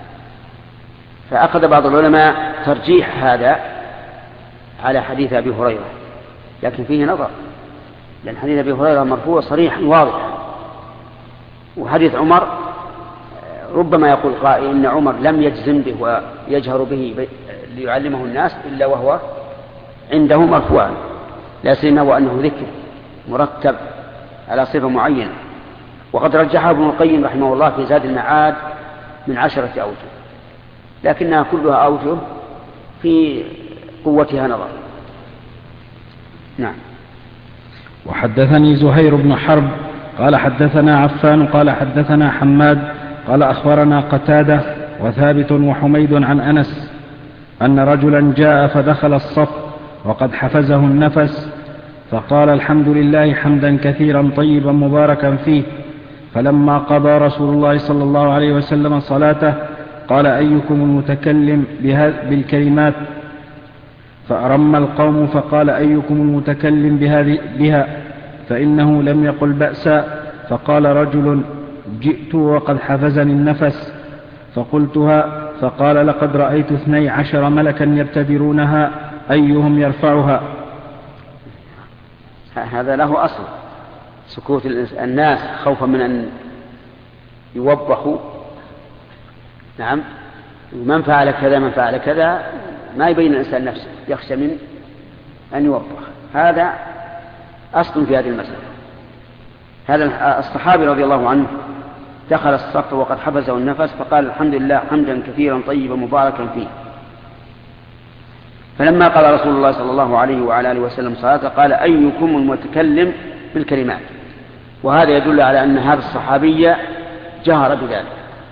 فأخذ بعض العلماء ترجيح هذا على حديث أبي هريرة، لكن فيه نظر، لأن حديث أبي هريرة مرفوع صريحا واضحا، وحديث عمر ربما يقول قائل إن عمر لم يجزم به ويجهر به ليعلمه الناس إلا وهو عنده مرفوعا، لا سيما وأنه ذكر مرتب على صفة معينة. وقد رجحه ابن القيم رحمه الله في زاد المعاد من 10 أوجه، لكنها كلها أوجه في قوتها نظر. نعم. وحدثني زهير بن حرب قال حدثنا عفان قال حدثنا حماد قال أخبرنا قتادة وثابت وحميد عن أنس أن رجلا جاء فدخل الصف وقد حفزه النفس، فقال الحمد لله حمدا كثيرا طيبا مباركا فيه، فلما قضى رسول الله صلى الله عليه وسلم صلاته قال أيكم المتكلم بالكلمات؟ فأرم القوم فقال أيكم المتكلم بها فإنه لم يقل بأسا. فقال رجل جئت وقد حفزني النفس فقلتها، فقال لقد رأيت 12 ملكا يبتدرونها أيهم يرفعها. هذا له أصل، سكوت الناس خوفا من أن يوبخوا. نعم، من فعل كذا من فعل كذا، ما يبين الإنسان نفسه، يخشى من أن يوبخ. هذا أصل في هذه المسألة. هذا الصحابي رضي الله عنه دخل الصف وقد حبسه النفس فقال الحمد لله حمدا كثيرا طيبا مباركا فيه. فلما قال رسول الله صلى الله عليه وعلى آله وسلم صلاته قال أيكم المتكلم بالكلمات. وهذا يدل على أن هذا الصحابي جهر بذلك.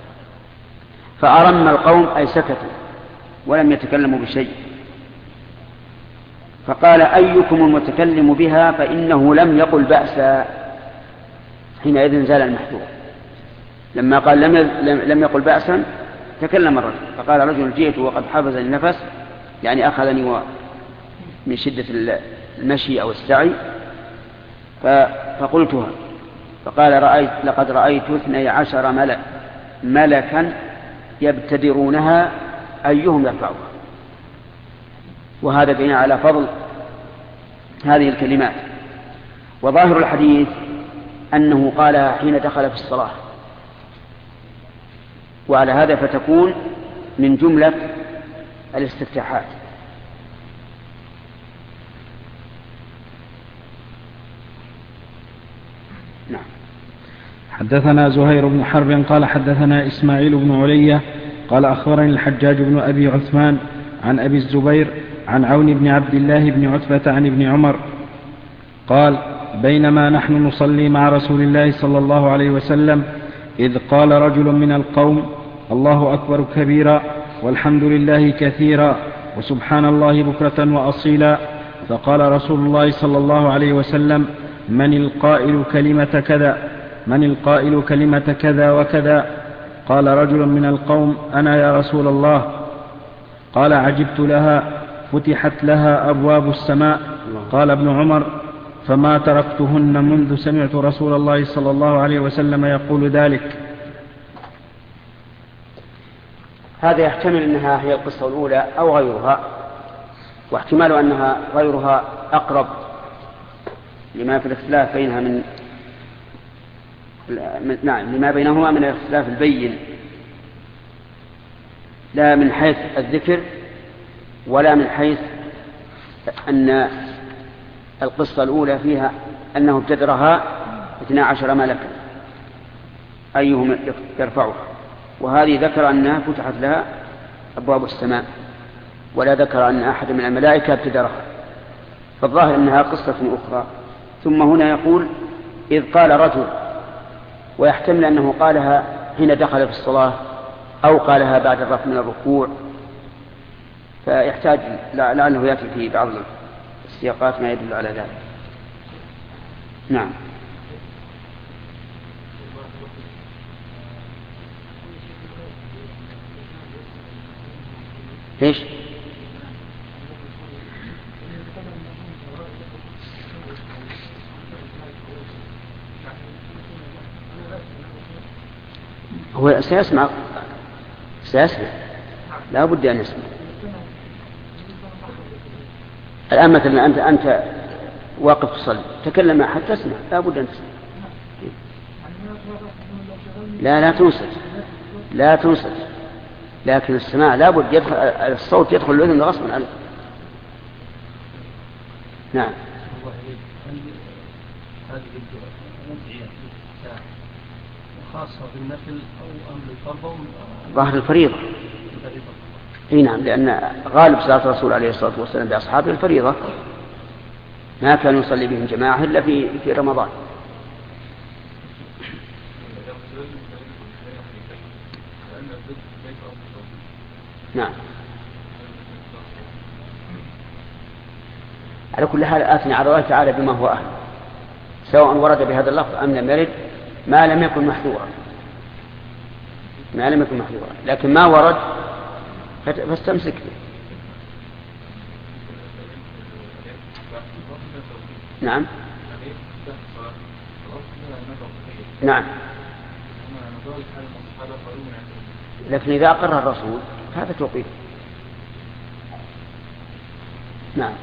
فأرم القوم أي سكتوا ولم يتكلموا بشيء. فقال أيكم المتكلم بها فإنه لم يقل بأسا. حينئذ زال المحذور. لما قال لم يقل بأسا تكلم الرجل، فقال رجل جئت وقد حفظني النفس، يعني أخذني من شدة المشي أو السعي فقلتها. فقال لقد رأيت 12 ملكا يبتدرونها أيهم يرفعها. وهذا بناء على فضل هذه الكلمات. وظاهر الحديث أنه قالها حين دخل في الصلاة، وعلى هذا فتكون من جملة الاستفتاحات. نعم. حدثنا زهير بن حرب قال حدثنا إسماعيل بن علية قال أخبرني الحجاج بن أبي عثمان عن أبي الزبير عن عون بن عبد الله بن عتبة عن ابن عمر قال بينما نحن نصلي مع رسول الله صلى الله عليه وسلم إذ قال رجل من القوم الله أكبر كبيرا والحمد لله كثيرا وسبحان الله بكرة وأصيلا. فقال رسول الله صلى الله عليه وسلم من القائل كلمة كذا وكذا؟ قال رجل من القوم أنا يا رسول الله. قال عجبت لها فتحت لها أبواب السماء. قال ابن عمر فما تركتهن منذ سمعت رسول الله صلى الله عليه وسلم يقول ذلك. هذا يحتمل أنها هي القصة الأولى أو غيرها، واحتمال أنها غيرها أقرب لما في الاختلاف بينها لما بينهما من الاختلاف البين، لا من حيث الذكر ولا من حيث أن القصة الأولى فيها أنه ابتدرها 12 ملكا أيهم يرفعها، وهذه ذكر أنها فتحت لها أبواب السماء، ولا ذكر أن أحد من الملائكة ابتدرها، فالظاهر أنها قصة أخرى. ثم هنا يقول إذ قال رجل، ويحتمل أنه قالها حين دخل في الصلاة أو قالها بعد الرفع من الركوع، فيحتاج لعله يأتي في بعض السياقات ما يدل على ذلك. نعم. ليش؟ هو سيسمع لا بد أن يسمع. الآن مثلا أنت واقف تصلي تكلم مع أحد تسمع، لا بد أن تسمع. لا تنصت، لكن السماع لا بد يدخل الصوت، يدخل الأذن غصبا عنه. نعم. خاصة بالنفل أو أمر الفرض ظاهر الفريضة. اي نعم، لأن غالب صلاة الرسول عليه الصلاة والسلام بأصحابه الفريضة، ما كان يصلي بهم جماعة إلا في رمضان. نعم. على كل حال آثني على الله تعالى بما هو أهل، سواء ورد بهذا اللفظ أم لم يرد، ما لم يكن محذورا. ما لم يكن محظورا، لكن ما ورد فاستمسك به. نعم نعم، لكن إذا أقر الرسول هذا توقيف. نعم.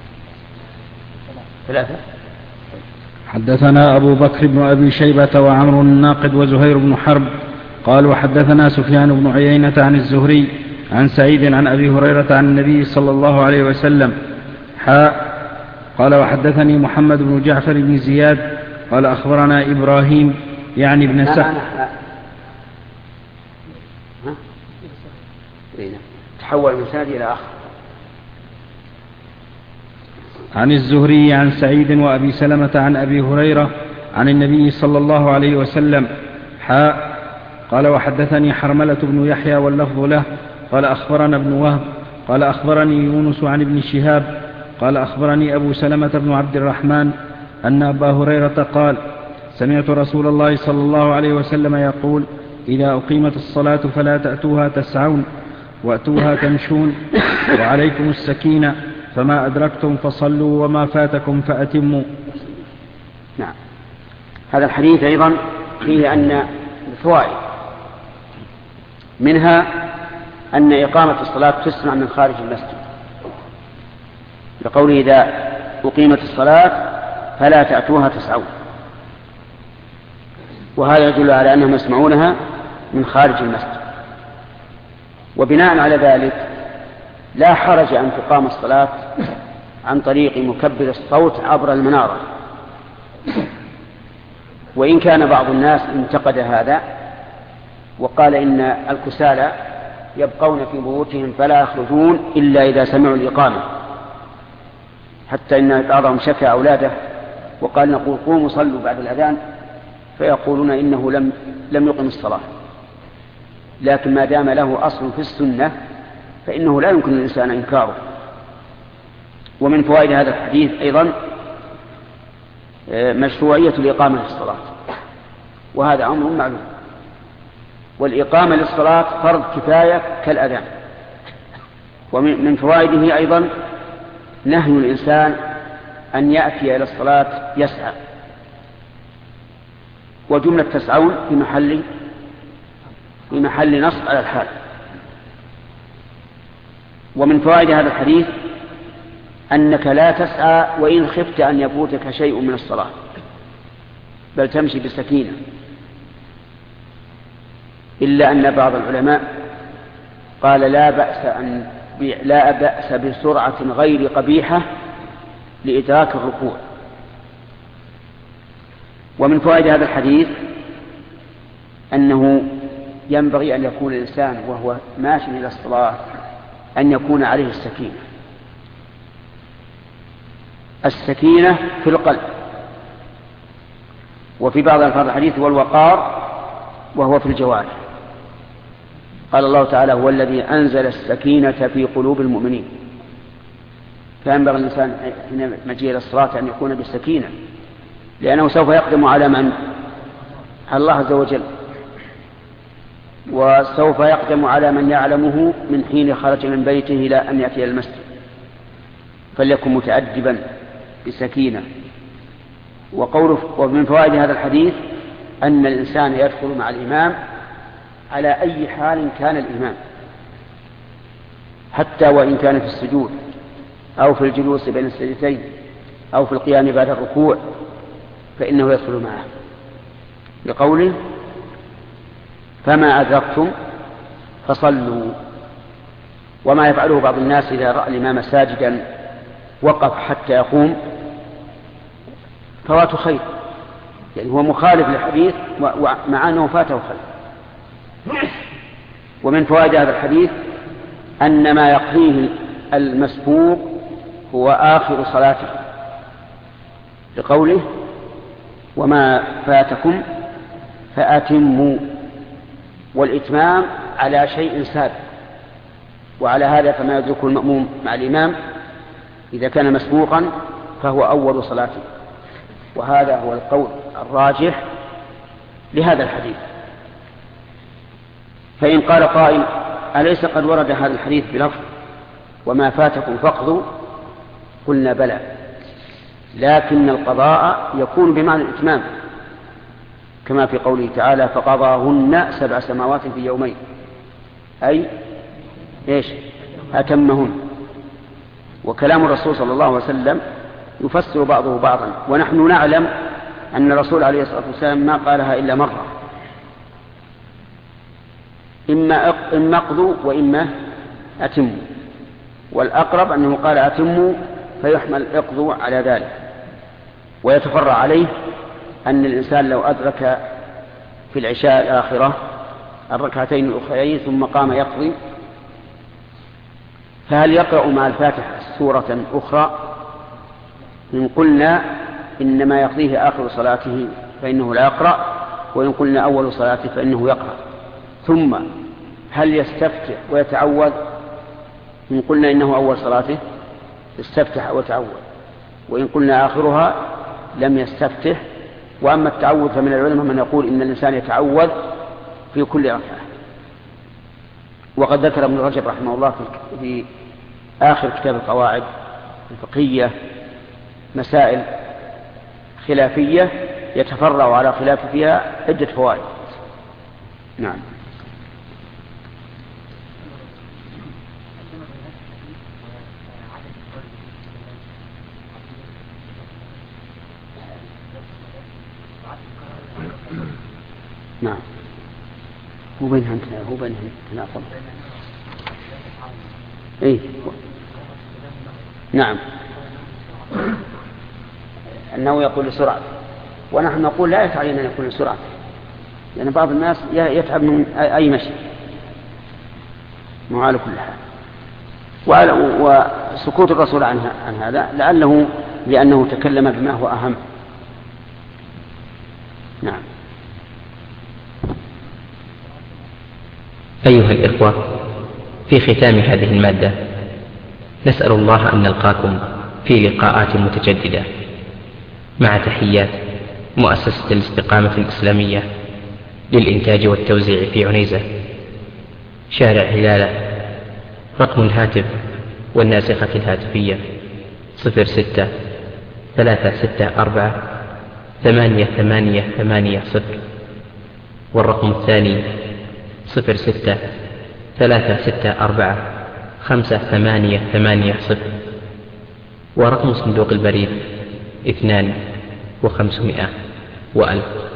3. حدثنا أبو بكر بن أبي شيبة وعمر الناقد وزهير بن حرب قال وحدثنا سفيان بن عيينة عن الزهري عن سعيد عن أبي هريرة عن النبي صلى الله عليه وسلم قال وحدثني محمد بن جعفر بن زياد قال أخبرنا إبراهيم يعني بن سعد تحول من سعد إلى آخر. عن الزهري عن سعيد وأبي سلمة عن أبي هريرة عن النبي صلى الله عليه وسلم قال وحدثني حرملة بن يحيى واللفظ له قال أخبرنا ابن وهب قال أخبرني يونس عن ابن شهاب قال أخبرني أبو سلمة بن عبد الرحمن أن أبا هريرة قال سمعت رسول الله صلى الله عليه وسلم يقول إذا أقيمت الصلاة فلا تأتوها تسعون وأتوها تمشون وعليكم السكينة فما أدركتم فصلوا وما فاتكم فأتموا. نعم. هذا الحديث أيضا فيه أن الفوائد منها أن إقامة الصلاة تسمع من خارج المسجد لقوله إذا أقيمت الصلاة فلا تأتوها تسعون، وهذا يدل على أنهم يسمعونها من خارج المسجد. وبناء على ذلك لا حرج أن تقام الصلاة عن طريق مكبر الصوت عبر المنارة، وإن كان بعض الناس انتقد هذا وقال إن الكسالى يبقون في بيوتهم فلا يخرجون إلا إذا سمعوا الإقامة، حتى إن بعضهم شكى أولاده وقال نقول قوموا صلوا بعد الأذان فيقولون إنه لم يقم الصلاة، لكن ما دام له أصل في السنة فإنه لا يمكن للإنسان إنكاره. ومن فوائد هذا الحديث أيضا مشروعية الإقامة للصلاة، وهذا أمر معلوم، والإقامة للصلاة فرض كفاية كالأذان. ومن فوائده أيضا نهي الإنسان أن يأتي إلى الصلاة يسعى، وجملة تسعون في محل نصب على الحال. ومن فوائد هذا الحديث أنك لا تسعى وإن خفت أن يفوتك شيء من الصلاة، بل تمشي بسكينة، إلا أن بعض العلماء قال لا بأس بسرعة غير قبيحة لإدراك الركوع. ومن فوائد هذا الحديث أنه ينبغي أن يكون الإنسان وهو ماشي إلى الصلاة أن يكون عليه السكينة في القلب. وفي بعض ألفاظ الحديث والوقار وهو في الجوارح. قال الله تعالى هو الذي أنزل السكينة في قلوب المؤمنين، فينبغي الإنسان حين مجيء إلى الصلاة أن يكون بالسكينة، لأنه سوف يقدم على من؟ على الله عز وجل، وسوف يقدم على من يعلمه من حين خرج من بيته إلى أن يأتي إلى المسجد، فليكن متأدبا بسكينة. ومن فوائد هذا الحديث أن الإنسان يدخل مع الإمام على أي حال كان الإمام، حتى وإن كان في السجود أو في الجلوس بين السجدتين أو في القيام بعد الركوع فإنه يدخل معه، لقوله فما أدركتم فصلوا. وما يفعله بعض الناس إذا رأى الإمام ساجدا وقف حتى يقوم فوات خير، يعني هو مخالف للحديث مع أنه فاته خير. ومن فوائد هذا الحديث أن ما يقضيه المسبوق هو آخر صلاته، لقوله وما فاتكم فأتموا، والإتمام على شيء سابق. وعلى هذا فما يدركه المأموم مع الإمام إذا كان مسبوقا فهو أول صلاته، وهذا هو القول الراجح لهذا الحديث. فإن قال قائل أليس قد ورد هذا الحديث بلفظ وما فاتكم فاقضوا؟ قلنا بلى، لكن القضاء يكون بمعنى الإتمام، كما في قوله تعالى فقضاهن 7 سماوات في يومين، أي إيش؟ أتمهن. وكلام الرسول صلى الله عليه وسلم يفسر بعضه بعضا، ونحن نعلم أن الرسول عليه الصلاة والسلام ما قالها إلا مرة، إما اقضوا وإما أتموا، والأقرب أنه قال أتموا فيحمل اقضوا على ذلك. ويتفرع عليه أن الإنسان لو أدرك في العشاء الآخرة الركعتين الأخريين ثم قام يقضي، فهل يقرأ مع الفاتحة سورة أخرى؟ إن قلنا إنما يقضيه آخر صلاته فإنه لا يقرأ، وإن قلنا أول صلاته فإنه يقرأ. ثم هل يستفتح ويتعوذ؟ إن قلنا إنه أول صلاته يستفتح ويتعوذ، وإن قلنا آخرها لم يستفتح. وأما التعوذ فمن العلماء من يقول إن الإنسان يتعوذ في كل ركعة. وقد ذكر ابن رجب رحمه الله في آخر كتاب القواعد الفقهية مسائل خلافية يتفرع على خلاف فيها عدة فوائد. نعم. نعم. هو بينها تناقض. إيه. نعم. أنه يقول لسرعة، ونحن نقول لا يفعل أن يكون لسرعة، لأن بعض الناس يتعب من أي مشي، مع على كل حال. وسكوت الرسول عن هذا لعله لأنه تكلم بما هو أهم. نعم. أيها الإخوة، في ختام هذه المادة نسأل الله أن نلقاكم في لقاءات متجددة، مع تحيات مؤسسة الاستقامة الإسلامية للإنتاج والتوزيع في عنيزة، شارع هلالة. رقم الهاتف والناسخة الهاتفية 06-364-8880، والرقم الثاني 06-364-5880، ورقم صندوق البريد 2 و500 و1000.